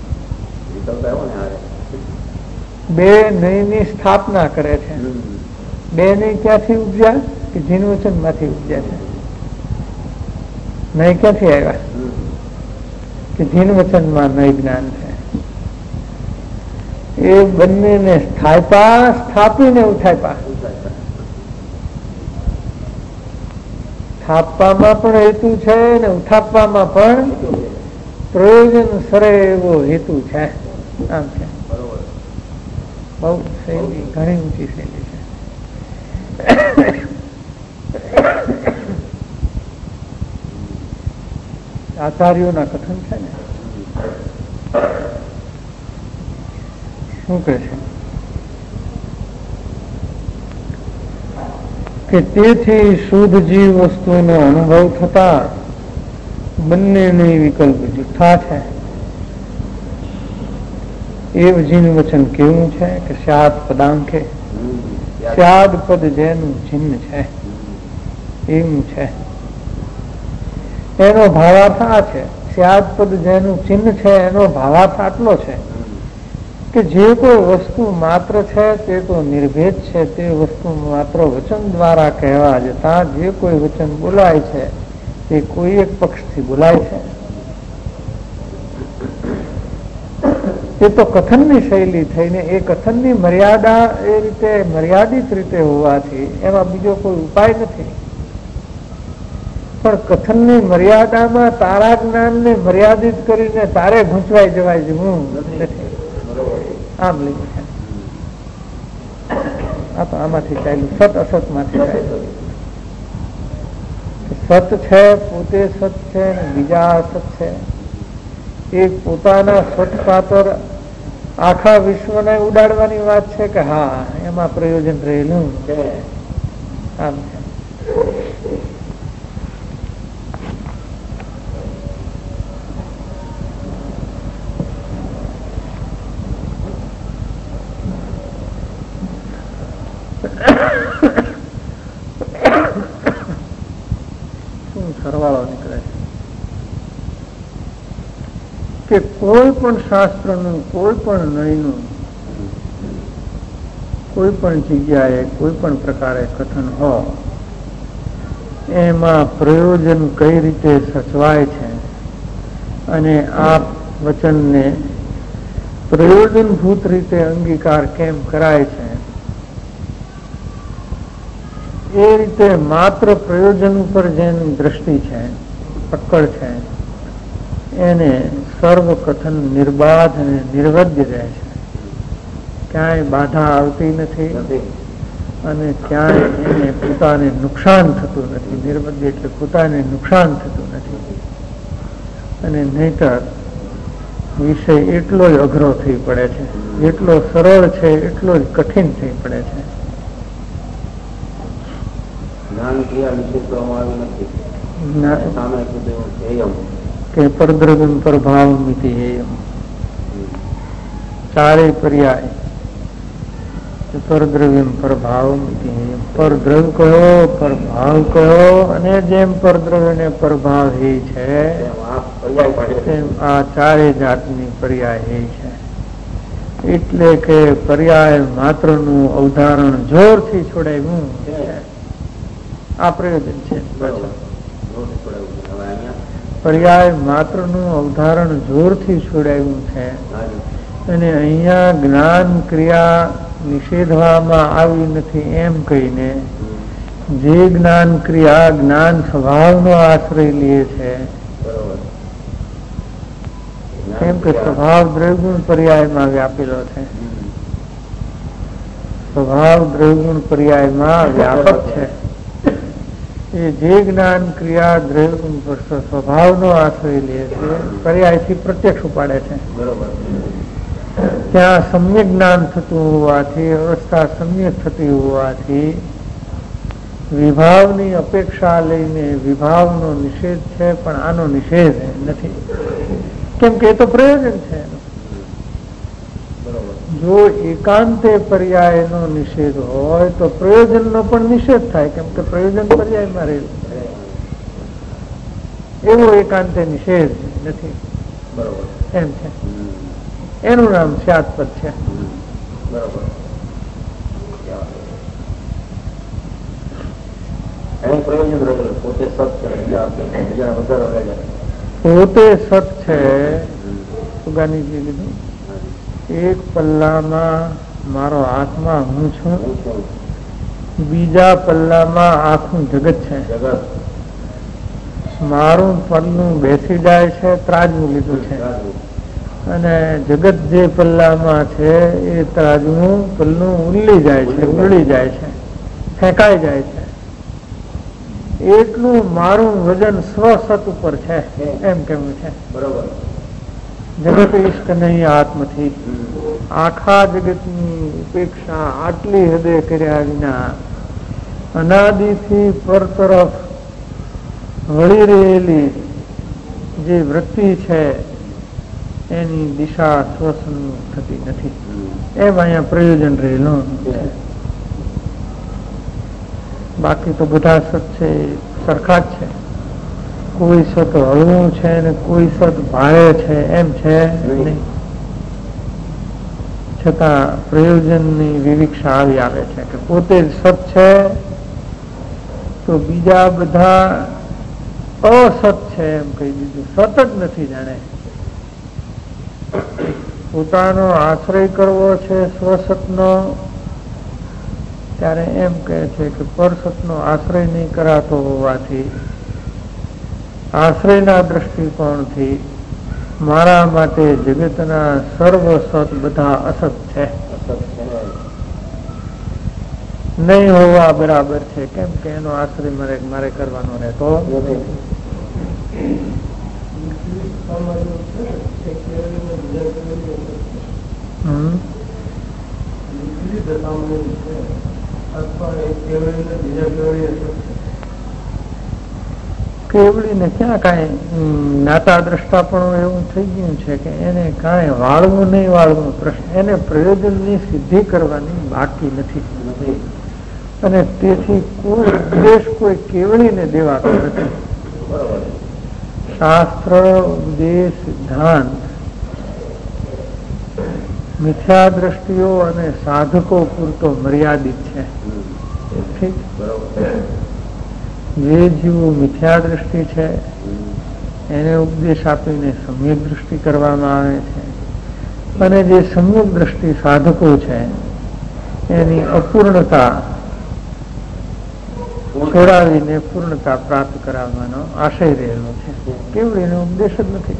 બે નયની સ્થાપના કરે છે. બે નય ક્યાંથી ઉપજ્યા? કે જીન વચન માંથી ઉપજ્યા છે. નય ક્યાંથી આવ્યા? કે જીન વચનમાં નય જ્ઞાન છે. એ બંનેને સ્થાપીને ઉઠાપ્યા. સ્થાપવામાં પણ હેતુ છે ને ઉઠાપવામાં પણ પ્રયોજન સરે એવો હેતુ છે. આમ છે. બહુ શૈલી ઘણી ઊંચી શૈલી છે. આચાર્યોના કથન છે ને શું કહે છે કે તેથી શુદ્ધ જીવ વસ્તુનો અનુભવ થતા બંનેની વિકલ્પ જુઠ્ઠા છે. એવ જીન વચન કેવું છે કે સ્યાદ પદાંકે સ્યાદ પદ જેનું ચિહ્ન છે એવું છે. એનો ભાવાર્થ આ છે. સ્યાદ પદ જેનું ચિહ્ન છે એનો ભાવાર્થ આટલો છે કે જે કોઈ વસ્તુ માત્ર છે તે તો નિર્ભેદ છે. તે વસ્તુ માત્ર વચન દ્વારા કહેવા જતા જે કોઈ વચન બોલાય છે તે કોઈ એક પક્ષથી બોલાય છે. એ તો કથનની શૈલી થઈને એ કથનની મર્યાદા એ રીતે મર્યાદિત રીતે હોવાથી એમાં બીજો કોઈ ઉપાય નથી. પણ કથનની મર્યાદામાં તારા જ્ઞાનને મર્યાદિત કરીને તારે ગૂંચવાઈ જવાય જેવું નથી. આમ લીધું છે. આ તો આમાંથી ચાલ્યું. સત અસત માંથી ચાલ્યું. સત છે પોતે સત છે ને બીજા અસત છે. એક પોતાના સત ખાતર આખા વિશ્વને ઉડાડવાની વાત છે કે હા એમાં પ્રયોજન રહેલું છે. આમ છે. શું સરવાળો નીકળે છે કે કોઈ પણ શાસ્ત્રનું કોઈ પણ નયનું કોઈ પણ જગ્યાએ કોઈ પણ પ્રકારે કથન હોય એમાં પ્રયોજન કઈ રીતે સચવાય છે અને આ વચનને પ્રયોજનભૂત રીતે અંગીકાર કેમ કરાય છે એ રીતે માત્ર પ્રયોજન ઉપર જેની દ્રષ્ટિ છે પકડ છે એને સર્વ કથન નિર્બાધ અને નિર્વદ્ય રહે છે. ક્યાંય બાધા આવતી નથી અને ક્યાંય એને પોતાને નુકસાન થતું નથી. નિર્વદ્ય એટલે પોતાને નુકસાન થતું નથી. અને નહીતર વિષય એટલો જ અઘરો થઈ પડે છે. જેટલો સરળ છે એટલો જ કઠિન થઈ પડે છે. જ્ઞાન ક્રિયા નિષેધ કરવામાં આવી નથી. સામે કીધું ધ્યેયમ કે પરદ્રવ્યમ પ્રભાવમ ઇતિ હેયમ. ચારે પર્યાય પરદ્રવ્યમ પ્રભાવમ ઇતિ હેયમ. પરદ્રવ્ય કયો, પ્રભાવ કયો, અને જેમ પરદ્રવ્ય ને પ્રભાવ હે છે તેમ આ ચારે જાતની પર્યાય હે છે. એટલે કે પર્યાય માત્ર નું અવધારણ જોરથી છોડાયું છે. આ પ્રયોજન છે. પર્યાય માત્ર નું અવધારણ જોરથી છોડાયું છે અને અહીંયા જ્ઞાન ક્રિયા નિષેધવામાં આવી નથી એમ કહીને જે જ્ઞાન ક્રિયા જ્ઞાન સ્વભાવનો આશ્રય લે છે, કેમ કે સ્વભાવ દ્રવ્યગુણ પર્યાયમાં વ્યાપેલો છે. સ્વભાવ દ્રવ્યગુણ પર્યાયમાં વ્યાપક છે. એ જે જ્ઞાન ક્રિયા દ્રવ્યગુણ સ્વભાવનો આશ્રય લે છે પર્યાયથી પ્રત્યક્ષ ઉપાડે છે. ત્યાં સમ્યક જ્ઞાન થતું હોવાથી, અવસ્થા સમ્યક થતી હોવાથી વિભાવની અપેક્ષા લઈને વિભાવનો નિષેધ છે, પણ આનો નિષેધ નથી. કેમ કે એ તો પ્રયોજન છે. જો એકાંતે પર્યાયનો નિષેધ હોય તો પ્રયોજનનો પણ નિષેધ થાય, કેમ કે પ્રયોજન પર્યાયમાં રહેલું છે. એવો એકાંતે નિષેધ નથી એમ છે. એનું નામ સ્યાત્પદ છે. પોતે સત છે. સુગાનીજી કીધું એક પલ્લામાં મારો આત્મા હું છું, બીજા પલ્લામાં આખું જગત છે. મારું પલ્લું બેસી જાય છે, ત્રાજવું લીધું છે, અને જગત જે પલ્લામાં છે એ ત્રાજવું પલ્લું ઉલ્લી જાય છે, ઉરળી જાય છે, ફેંકાઈ જાય છે. એટલું મારું વજન સ્વસત ઉપર છે એમ કેવું છે. બરોબર. જગત ઇષ્ટ નહીં આત્મથી. આખા જગતની ઉપેક્ષા આટલી હદે કર્યા વિના અનાદિથી પર તરફ વળી રહેલી જે વૃત્તિ છે એની દિશા સ્વસન્મુખ થતી નથી. એમ અહીંયા પ્રયોજન રહેલું છે. બાકી તો બધા સત છે સરખા જ છે. કોઈ સત હળવું છે ને કોઈ સત ભારે છે એમ છે નહીં. છતાં પ્રયોજનની વિવિક્ષા આવી આવે છે કે પોતે જ સત છે તો બીજા બધા અસત છે એમ કહી દીધું. સત જ નથી જાણે. પોતાનો આશ્રય કરવો છે સ્વસતનો, ત્યારે એમ કહે છે કે પરસતનો આશ્રય નહીં કરાતો હોવાથી આશ્રયના દ્રષ્ટિકોણથી મારા માટે જગતના સર્વ સત બધા અસત છે, નહીં હોવા બરાબર છે. કેમ કે એનો આશ્રય મારે કરવાનો રહેતો કેવડીને ક્યાં કાંઈ જ્ઞાતા દ્રષ્ટા પણ એવું થઈ ગયું છે કે એને કાંઈ વાળવું નહીં વાળવું પ્રશ્ન, એને પ્રયોજનની સિદ્ધિ કરવાની બાકી નથી. અને તેથી કોઈ ઉપદેશ કોઈ કેવડીને દેવાતો નથી. શાસ્ત્ર ઉપદેશ સિદ્ધાંત મિથ્યા દ્રષ્ટિઓ અને સાધકો પૂરતો મર્યાદિત છે. ઠીક. જે જીવો મિથ્યા દ્રષ્ટિ છે એને ઉપદેશ આપીને સમ્યક દ્રષ્ટિ કરવામાં આવે છે, અને જે સમ્યક દ્રષ્ટિ સાધકો છે એની અપૂર્ણતા છોડાવીને પૂર્ણતા પ્રાપ્ત કરાવવાનો આશય રહેલો છે. કેવળ એનો ઉપદેશ જ નથી.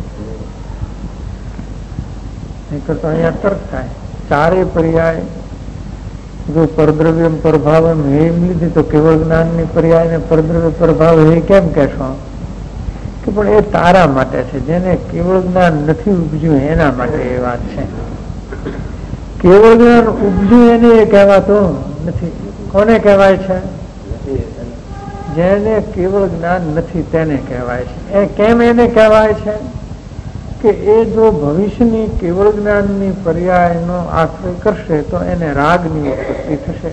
નહીંતર તો અહીંયા તર્ક થાય. ચારે પર્યાય જો પરદ્રવ્યમ પ્રભાવમ એમ લીધી તો કેવળ જ્ઞાનની પર્યાય ને પરદ્રવ્ય પ્રભાવ એ કેમ કહેશો કે પણ એ તારા માટે છે, જેને કેવળ જ્ઞાન નથી ઉપજ્યું એના માટે એ વાત છે. કેવળ જ્ઞાન ઉપજ્યું એને એ કહેવાતો નથી. કોને કહેવાય છે? જેને કેવળ જ્ઞાન નથી તેને કહેવાય છે. એ કેમ એને કહેવાય છે કે એ જો ભવિષ્યની કેવળ જ્ઞાનની પર્યાયનો આશ્રય કરશે તો એને રાગની ઉત્પત્તિ થશે,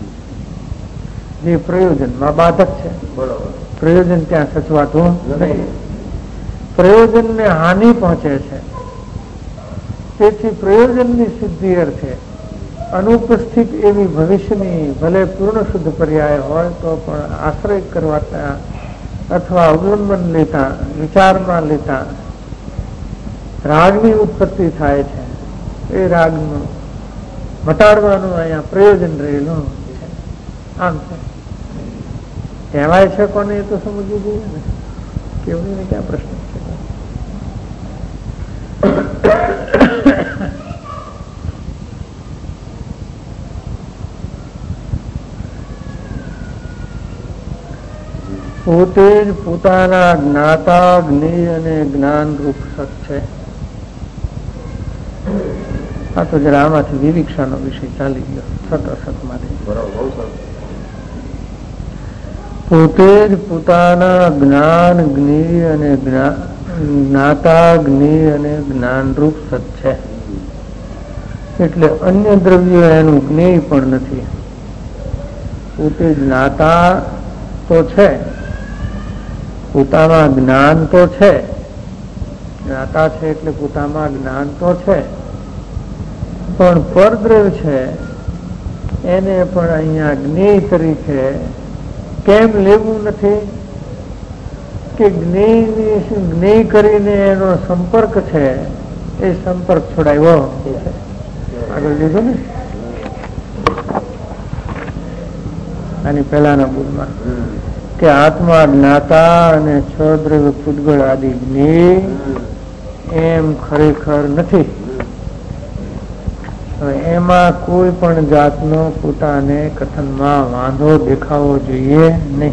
જે પ્રયોજનમાં બાધક છે. પ્રયોજન ત્યાં સચવાતું નથી, પ્રયોજનને હાનિ પહોંચે છે. તેથી પ્રયોજનની સિદ્ધિ અર્થે અનુપસ્થિત એવી ભવિષ્યની ભલે પૂર્ણ શુદ્ધ પર્યાય હોય તો પણ આશ્રય કરવાતા અથવા અવલંબન લેતા વિચારમાં લેતા રાગની ઉત્પત્તિ થાય છે. એ રાગનું મટાડવાનું અહીંયા પ્રયોજન રહેલું છે. આમ છે કહેવાય છે કોને એ તો સમજવું જોઈએ ને, કેવું ને ક્યાં પ્રશ્ન છે. પોતે જ પોતાના જ્ઞાતા જ્ઞેય અને જ્ઞાન રૂપ સત છે. આ તો જરા આમાંથી વિવિક્ષાનો વિષય ચાલી ગયો. સત અસત માંથી પોતે જ પોતાના જ્ઞાન જ્ઞેય અને જ્ઞાતા જ્ઞેય અને જ્ઞાન રૂપ સત છે. એટલે અન્ય દ્રવ્ય એનું જ્ઞેય પણ નથી. પોતે જ્ઞાતા તો છે, પોતામાં જ્ઞાન તો છે, જ્ઞાતા છે એટલે પોતામાં જ્ઞાન તો છે, પણ પરદ્રવ્ય છે એને પણ અહીંયા જ્ઞેય તરીકે કેમ લેવું નથી કે જ્ઞેય કરીને એનો સંપર્ક છે, એ સંપર્ક છોડાયો. આગળ લીધું ને આની પહેલાના બોલમાં કે આત્મા જ્ઞાતા અને છ દ્રવ્ય પૂતગળ આદિ જ્ઞેય એમ ખરેખર નથી. એમાં કોઈ પણ જાતનો પોતાને કથનમાં વાંધો દેખાવો જોઈએ નહીં.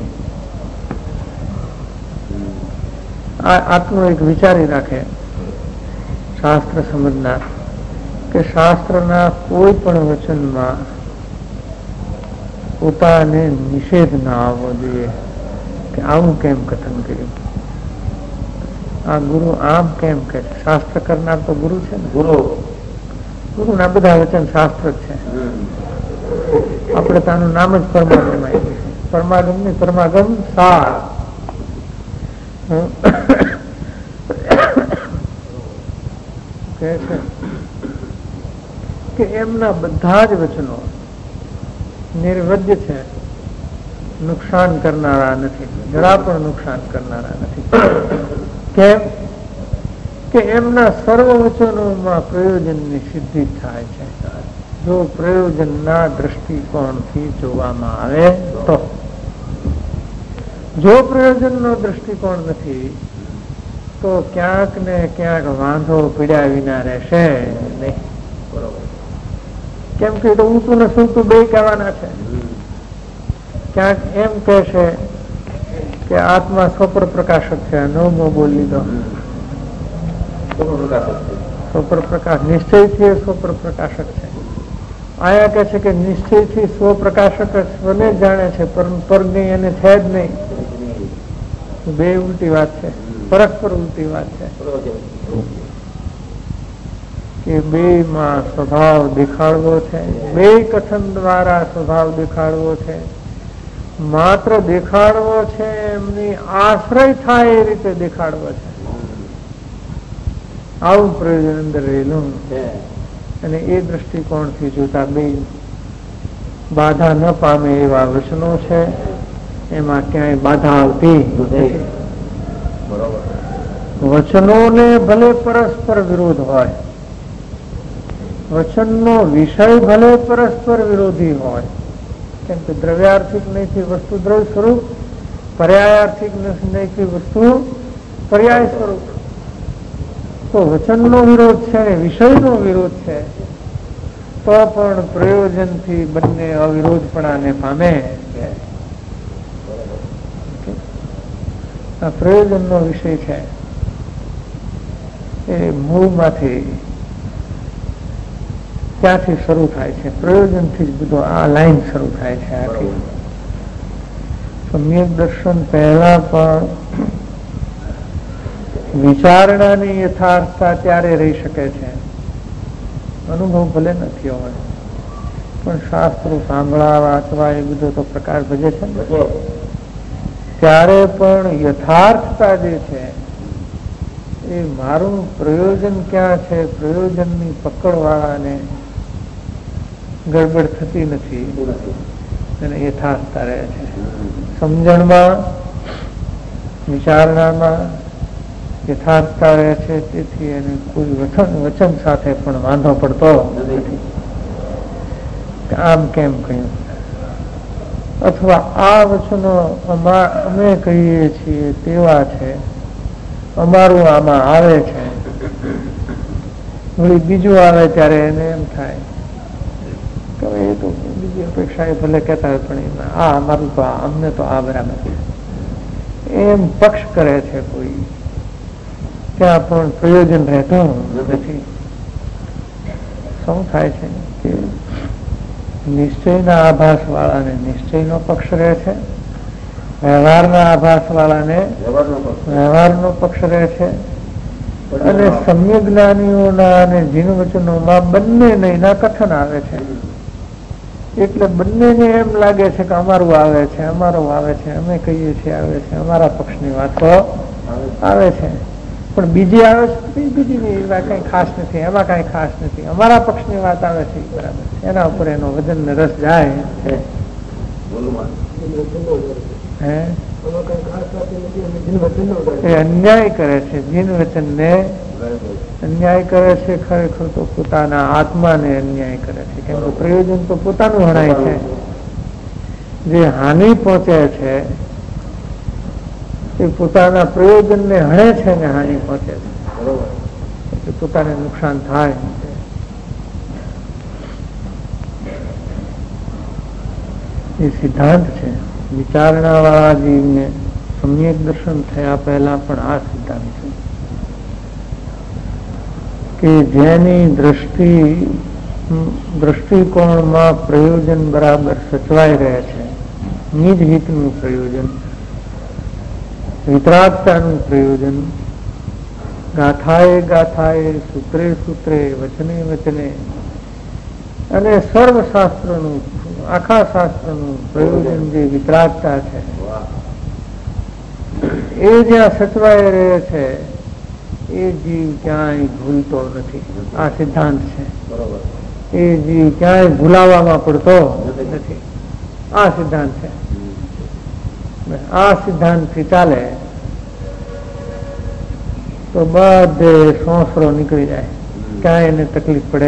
આટલું એક વિચારી રાખે શાસ્ત્ર સમજનાર કે શાસ્ત્રના કોઈ પણ વચનમાં પોતાને નિષેધ ના આવવો જોઈએ કે આવું કેમ કથન કર્યું, આ ગુરુ આમ કેમ કે. શાસ્ત્ર કરનાર તો ગુરુ છે ને, ગુરુના બધા વચન શાસ્ત્ર જ છે. આપણે તાનું નામ જ પરમાગમ આપ્યું છે. પરમાગમ ની પરમાગમ સાર કે છે કે એમના બધા જ વચનો નિર્વદ્ય છે, નુકસાન કરનારા નથી, જરા પણ નુકસાન કરનારા નથી. કેમ કે એમના સર્વ વચનોમાં પ્રયોજનની સિદ્ધિ થાય છે. જો પ્રયોજનના દ્રષ્ટિકોણથી જોવામાં આવે તો. જો પ્રયોજનનો દ્રષ્ટિકોણ નથી તો ક્યાંક ને ક્યાંક વાંધો પીડ્યા વિના રહેશે નહીં. કેમ કે ઊંચું ને સૂતું બે કહેવાના છે. ક્યાંક એમ કે છે કે આત્મા સ્વપર પ્રકાશક છે, નવમો બોલ લીધો. સ્વપર પ્રકાશ નિશ્ચયથી સ્વપર પ્રકાશક છે. આયા કે છે કે નિશ્ચયથી સ્વપ્રકાશક સ્વને જાણે છે, પરંતુ પરજ્ઞેય એને છે જ નહીં. બે ઉલટી વાત છે, પરસ્પર ઉલટી વાત છે કે બે માં સ્વભાવ દેખાડવો છે, બે કથન દ્વારા સ્વભાવ દેખાડવો છે. માત્ર દેખાડવો છે એમની આશ્રય થાય એ રીતે દેખાડવો છે. આવું પ્રયોજન અંદર રહેલું છે. અને એ દ્રષ્ટિકોણથી જોતા બે બાધા ન પામે એવા વચનો છે, એમાં ક્યાંય બાધા આવતી નથી. વચનોને ભલે પરસ્પર વિરોધ હોય, વચનનો વિષય ભલે પરસ્પર વિરોધી હોય, કેમ કે દ્રવ્યાર્થિક નહીંથી વસ્તુ દ્રવ્ય સ્વરૂપ, પર્યાયાર્થિક નહીંથી વસ્તુ પર્યાય સ્વરૂપ. તો વચનનો વિરોધ છે ને વિષયનો વિરોધ છે, તો પણ પ્રયોજનથી બંને અવિરોધપણાને પામે છે. આ પ્રયોજનનો વિષય છે એ મૂળમાંથી ત્યાંથી શરૂ થાય છે. પ્રયોજનથી જ બધું આ લાઈન શરૂ થાય છે આખી. સમ્યક દર્શન પહેલા પણ વિચારણાની યથાર્થતા ત્યારે રહી શકે છે, અનુભવ ભલે નથી હોય પણ શાસ્ત્રો સાંભળવા વાંચવા એ બધો તો પ્રકાર ભજે છે ને, ત્યારે પણ યથાર્થતા જે છે એ મારું પ્રયોજન ક્યાં છે, પ્રયોજનની પકડવાળાને ગડબડ થતી નથી અને યથાર્થતા રહે છે. સમજણમાં વિચારણામાં યથાર્થતા રહે છે, તેથી એને કોઈ વચન સાથે પણ વાંધો પડતો નથી. આમ કેમ કહ્યું, અથવા આ વચનો અમે કહીએ છીએ તેવા છે, અમારું આમાં આવે છે, વળી બીજું આવે ત્યારે એને એમ થાય કે એ તો બીજી અપેક્ષા એ ભલે કહેતા હોય પણ આ અમારું તો અમને તો આ બરાબર છે, એમ પક્ષ કરે છે કોઈ, ત્યાં પણ પ્રયોજન રહેતું નથી. શું થાય છે કે નિશ્ચયના આભાસ વાળાને નિશ્ચયનો પક્ષ રહે છે, વ્યવહારના આભાસ વાળાને વ્યવહારનો પક્ષ રહે છે, અને સમ્યક જ્ઞાનીઓના અને જીન વચનોમાં બંને નહીંના કથન આવે છે. એટલે બંનેને એમ લાગે છે કે અમારું આવે છે, અમારું આવે છે, અમે કહીએ છીએ આવે છે, અમારા પક્ષની વાતો આવે છે, પણ બીજી આવે છે બીજી વાત કઈ ખાસ નથી, એમાં કઈ ખાસ નથી, અમારા પક્ષની વાત આવે છે બરાબર, એના ઉપર એનો વજન ને રસ જાય છે. એ અન્યાય કરે છે, જીન વચન ને અન્યાય કરે છે, ખરેખર તો પોતાના આત્માને અન્યાય કરે છે, કેમ કે પ્રયોજન તો પોતાનું હણાય છે. જે હાનિ પહોંચે છે એ પોતાના પ્રયોજનને હણે છે ને હાનિ પહોંચે છે, એટલે પોતાને નુકસાન થાય. એ સિદ્ધાંત છે. વિચારણા વાળા જીવને સમ્યક દર્શન થયા પહેલા પણ આ સિદ્ધાંત છે કે જેની દ્રષ્ટિકોણમાં પ્રયોજન બરાબર સચવાઈ રહે છે, નિજ હિતનું પ્રયોજન, વિતરાગતાનું પ્રયોજન, ગાથાએ ગાથાએ, સૂત્રે સૂત્રે, વચને વચને અને સર્વશાસ્ત્રનું આખા શાસ્ત્રનું પ્રયોજન જે વિતરાગતા છે એ જ્યાં સચવાઈ રહે છે એ જીવ ક્યાંય ભૂલતો નથી. આ સિદ્ધાંત છે. એ જીવ ક્યાંય ભૂલાવામાં પડતો નથી. આ સિદ્ધાંત છે. આ સિદ્ધાંતથી ચાલે તો બધે સોંસરો નીકળી જાય, ક્યાંય એને તકલીફ પડે.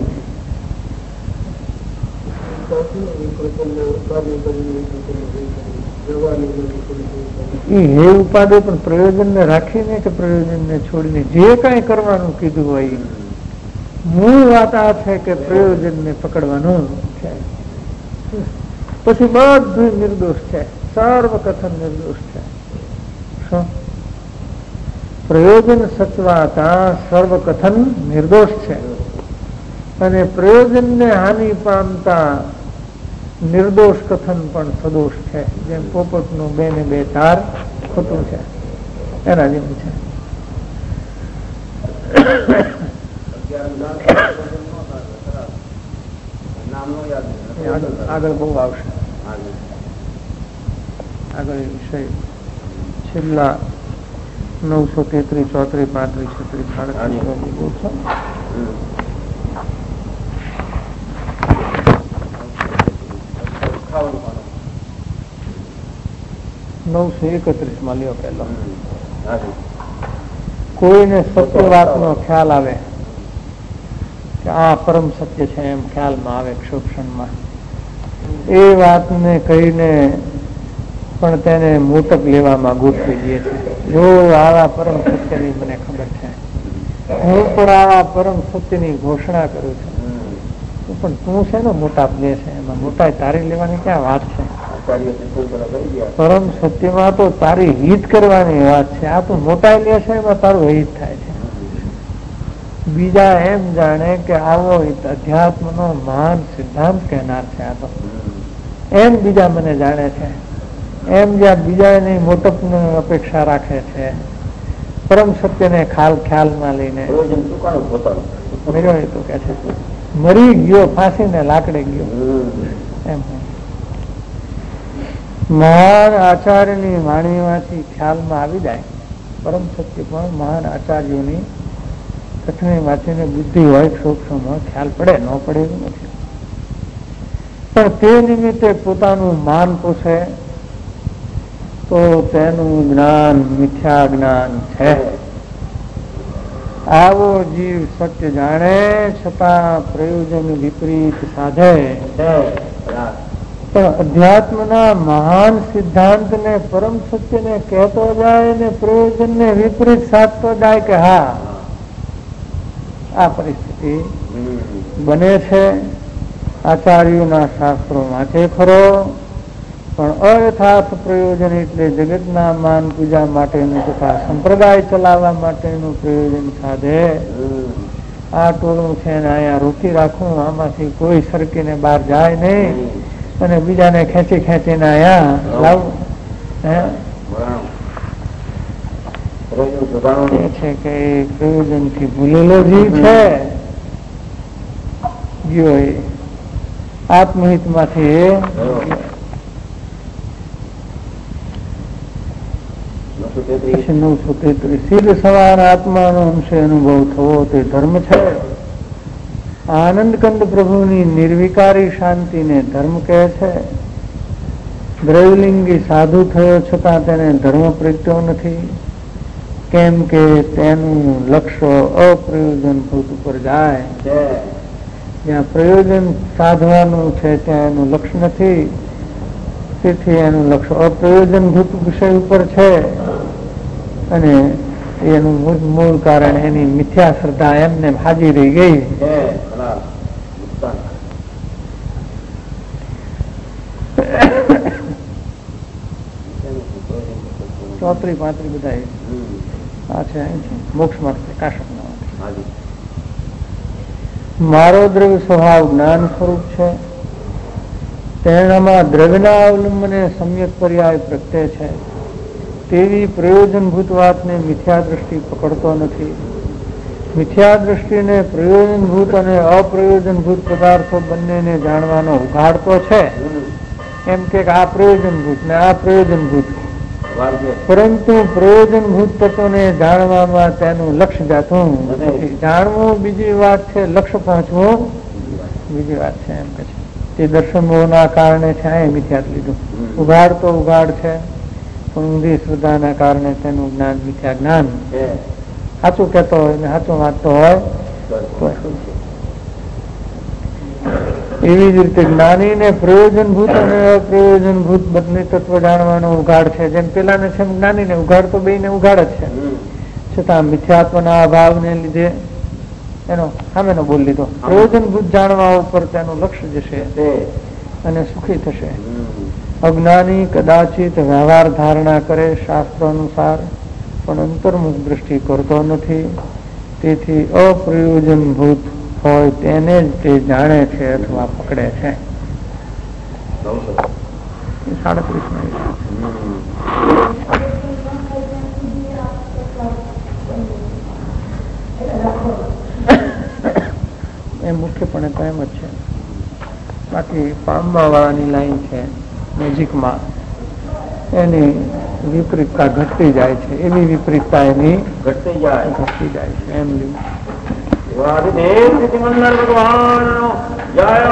હે ઉપાડે પણ પ્રયોજન ને રાખીને કે પ્રયોજન ને છોડીને જે કઈ કરવાનું કીધું હોય, મૂળ વાત આ છે કે પ્રયોજન ને પકડવાનું છે. પછી બધું નિર્દોષ છે, સર્વ કથન નિર્દોષ છે. શું પ્રયોજન સચવાતા સર્વ કથન નિર્દોષ છે, અને પ્રયોજન ને હાનિ પામતા નિર્દોષ કથન પણ સદોષ છે. જેમ પોપટ નું 2 ને 2 તાર ખોટું છે, એના જેવું છે. આગળ બહુ આવશે, આગળ વિષય છેલ્લા 933, 34, 35, 36, 931 માં લ્યો. પેલો કોઈને સત્ય વાતનો ખ્યાલ આવે કે આ પરમ સત્ય છે એમ ખ્યાલમાં આવે ક્ષોક્ષણમાં, એ વાતને કહીને પણ તેને મોટક લેવામાં ગોઠવી દે છે. જો આવા પરમ સત્યની મને ખબર છે, હું પણ આવા પરમ સત્યની ઘોષણા કરું છું, પણ તું છે ને મોટા લે છે, એમાં મોટા તારી લેવાની ક્યાં વાત છે? પરમ સત્યમાં તો તારી હિત કરવાની વાત છે. આ તો મોટા લે છે એમાં તારું હિત થાય છે. બીજા એમ જાણે કે આવો અધ્યાત્મનો મહાન સિદ્ધાંત કહેનાર છે. આ તો એમ બીજા મને જાણે છે. એમ જ્યાં બીજાની મોટપની અપેક્ષા રાખે છે, પરમ સત્યને ખ્યાલમાં લઈને મર્યો એ તો કે છે મરી ગયો, ફાંસીને લાકડે ગયો એમ. મહાન આચાર્યની વાણીમાંથી ખ્યાલમાં આવી જાય પરમ સત્ય, પણ મહાન આચાર્યોની કથની વાંચીને બુદ્ધિ હોય સૂક્ષ્મમાં ખ્યાલ પડે, ન પડે એવું નથી. પણ તે નિમિત્તે પોતાનું માન પૂછે તો તેનું જ્ઞાન મિથ્યા જ્ઞાન છે. આવો જીવ સત્ય જાણે છતાં પ્રયોજન વિપરીત સાધે, પણ અધ્યાત્મના મહાન સિદ્ધાંતને પરમ સત્યને કહેતો જાય ને પ્રયોજનને વિપરીત સાધતો જાય કે હા આ પરિસ્થિતિ બને છે. આચાર્યોના શાસ્ત્રો વાંચે ખરો, પણ અયથાર્થ પ્રયોજન એટલે જગતના માન પૂજા માટેનું તથા સંપ્રદાય ચલાવવા માટેનું પ્રયોજન સાધે. આ ટોળું છે ને અહીંયા રોકી રાખું, આમાંથી કોઈ સરકીને બહાર જાય નહીં અને બીજાને ખેંચી ખેંચીને અહીંયા લાવું છે કે પ્રયોજન થી ભૂલેલો જીવ છે. ગયો એ આત્મહિત માંથી 933 સીધ સવાર આત્માનો અંશે અનુભવ થવો તે ધર્મ છે. આનંદ કંદ પ્રભુની નિર્વિકારી શાંતિને ધર્મ કહે છે. દ્રૈવલિંગી સાધુ થયો છતાં તેને ધર્મ પ્રગટ્યો નથી, કેમ કે તેનું લક્ષ્ય અપ્રયોજનભૂત ઉપર જાય. જ્યાં પ્રયોજન સાધવાનું છે ત્યાં એનું લક્ષ્ય નથી, તેથી એનું લક્ષ્ય અપ્રયોજનભૂત વિષય ઉપર છે અને એનું મૂળ કારણ એની મિથ્યા શ્રદ્ધા એમને હાજી રહી ગઈ. 34-35 બધા આ છે મોક્ષ માર્ગ પ્રકાશક ના. મારો દ્રવ્ય સ્વભાવ જ્ઞાન સ્વરૂપ છે, તેનામાં દ્રવ્યના અવલંબને સમ્યક પર્યાય પ્રગટે છે. તેવી પ્રયોજનભૂત વાતને મિથ્યા દ્રષ્ટિ પકડતો નથી. મિથ્યા દ્રષ્ટિને પ્રયોજનભૂત અને અપ્રયોજનભૂત પદાર્થો બંનેને જાણવાનો ઉઘાડતો છે. એમ કે આ પ્રયોજનભૂત ને આ પ્રયોજનભૂત, પરંતુ પ્રયોજનભૂત તત્વોને જાણવામાં તેનું લક્ષ્ય જાતું નથી. જાણવું બીજી વાત છે, લક્ષ્ય પહોંચવું બીજી વાત છે. એમ કે છે તે દર્શનોના કારણે છે એ મિથ્યા લીધું. ઉઘાડ તો ઉઘાડ છે, પણ ઊંધી શ્રદ્ધાના કારણે તેનું જ્ઞાન મિથ્યા જ્ઞાન. સાચું કહેતો હોય ને સાચું વાંચતો હોય તો એવી જ રીતે જ્ઞાનીને પ્રયોજનભૂત અને અપ્રયોજનભૂત બંને તત્વ જાણવાનો ઉઘાડ છે. જેમ પેલાને છે જ્ઞાનીને ઉઘાડ તો બેને ઉઘાડ જ છે, છતાં મિથ્યાત્વના અભાવને લીધે એનો સામેનો બોલ લીધો. પ્રયોજનભૂત જાણવા ઉપર તેનું લક્ષ્ય જશે અને સુખી થશે. અજ્ઞાની કદાચિત વ્યવહાર ધારણા કરે શાસ્ત્ર અનુસાર, પણ અંતર્મુખ દ્રષ્ટિ કરતો નથી. તેથી અપ્રયોજનભૂત હોય તેને જ તે જાણે છે અથવા પકડે છે. 37 એ મુખ્યપણે તો એમ જ છે. બાકી પામવા વાળાની લાઈન છે નજીકમાં, એની વિપરીતતા ઘટતી જાય છે. એવી વિપરીતતા એની ઘટતી જાય છે એમ લીધું. ભગવાન જય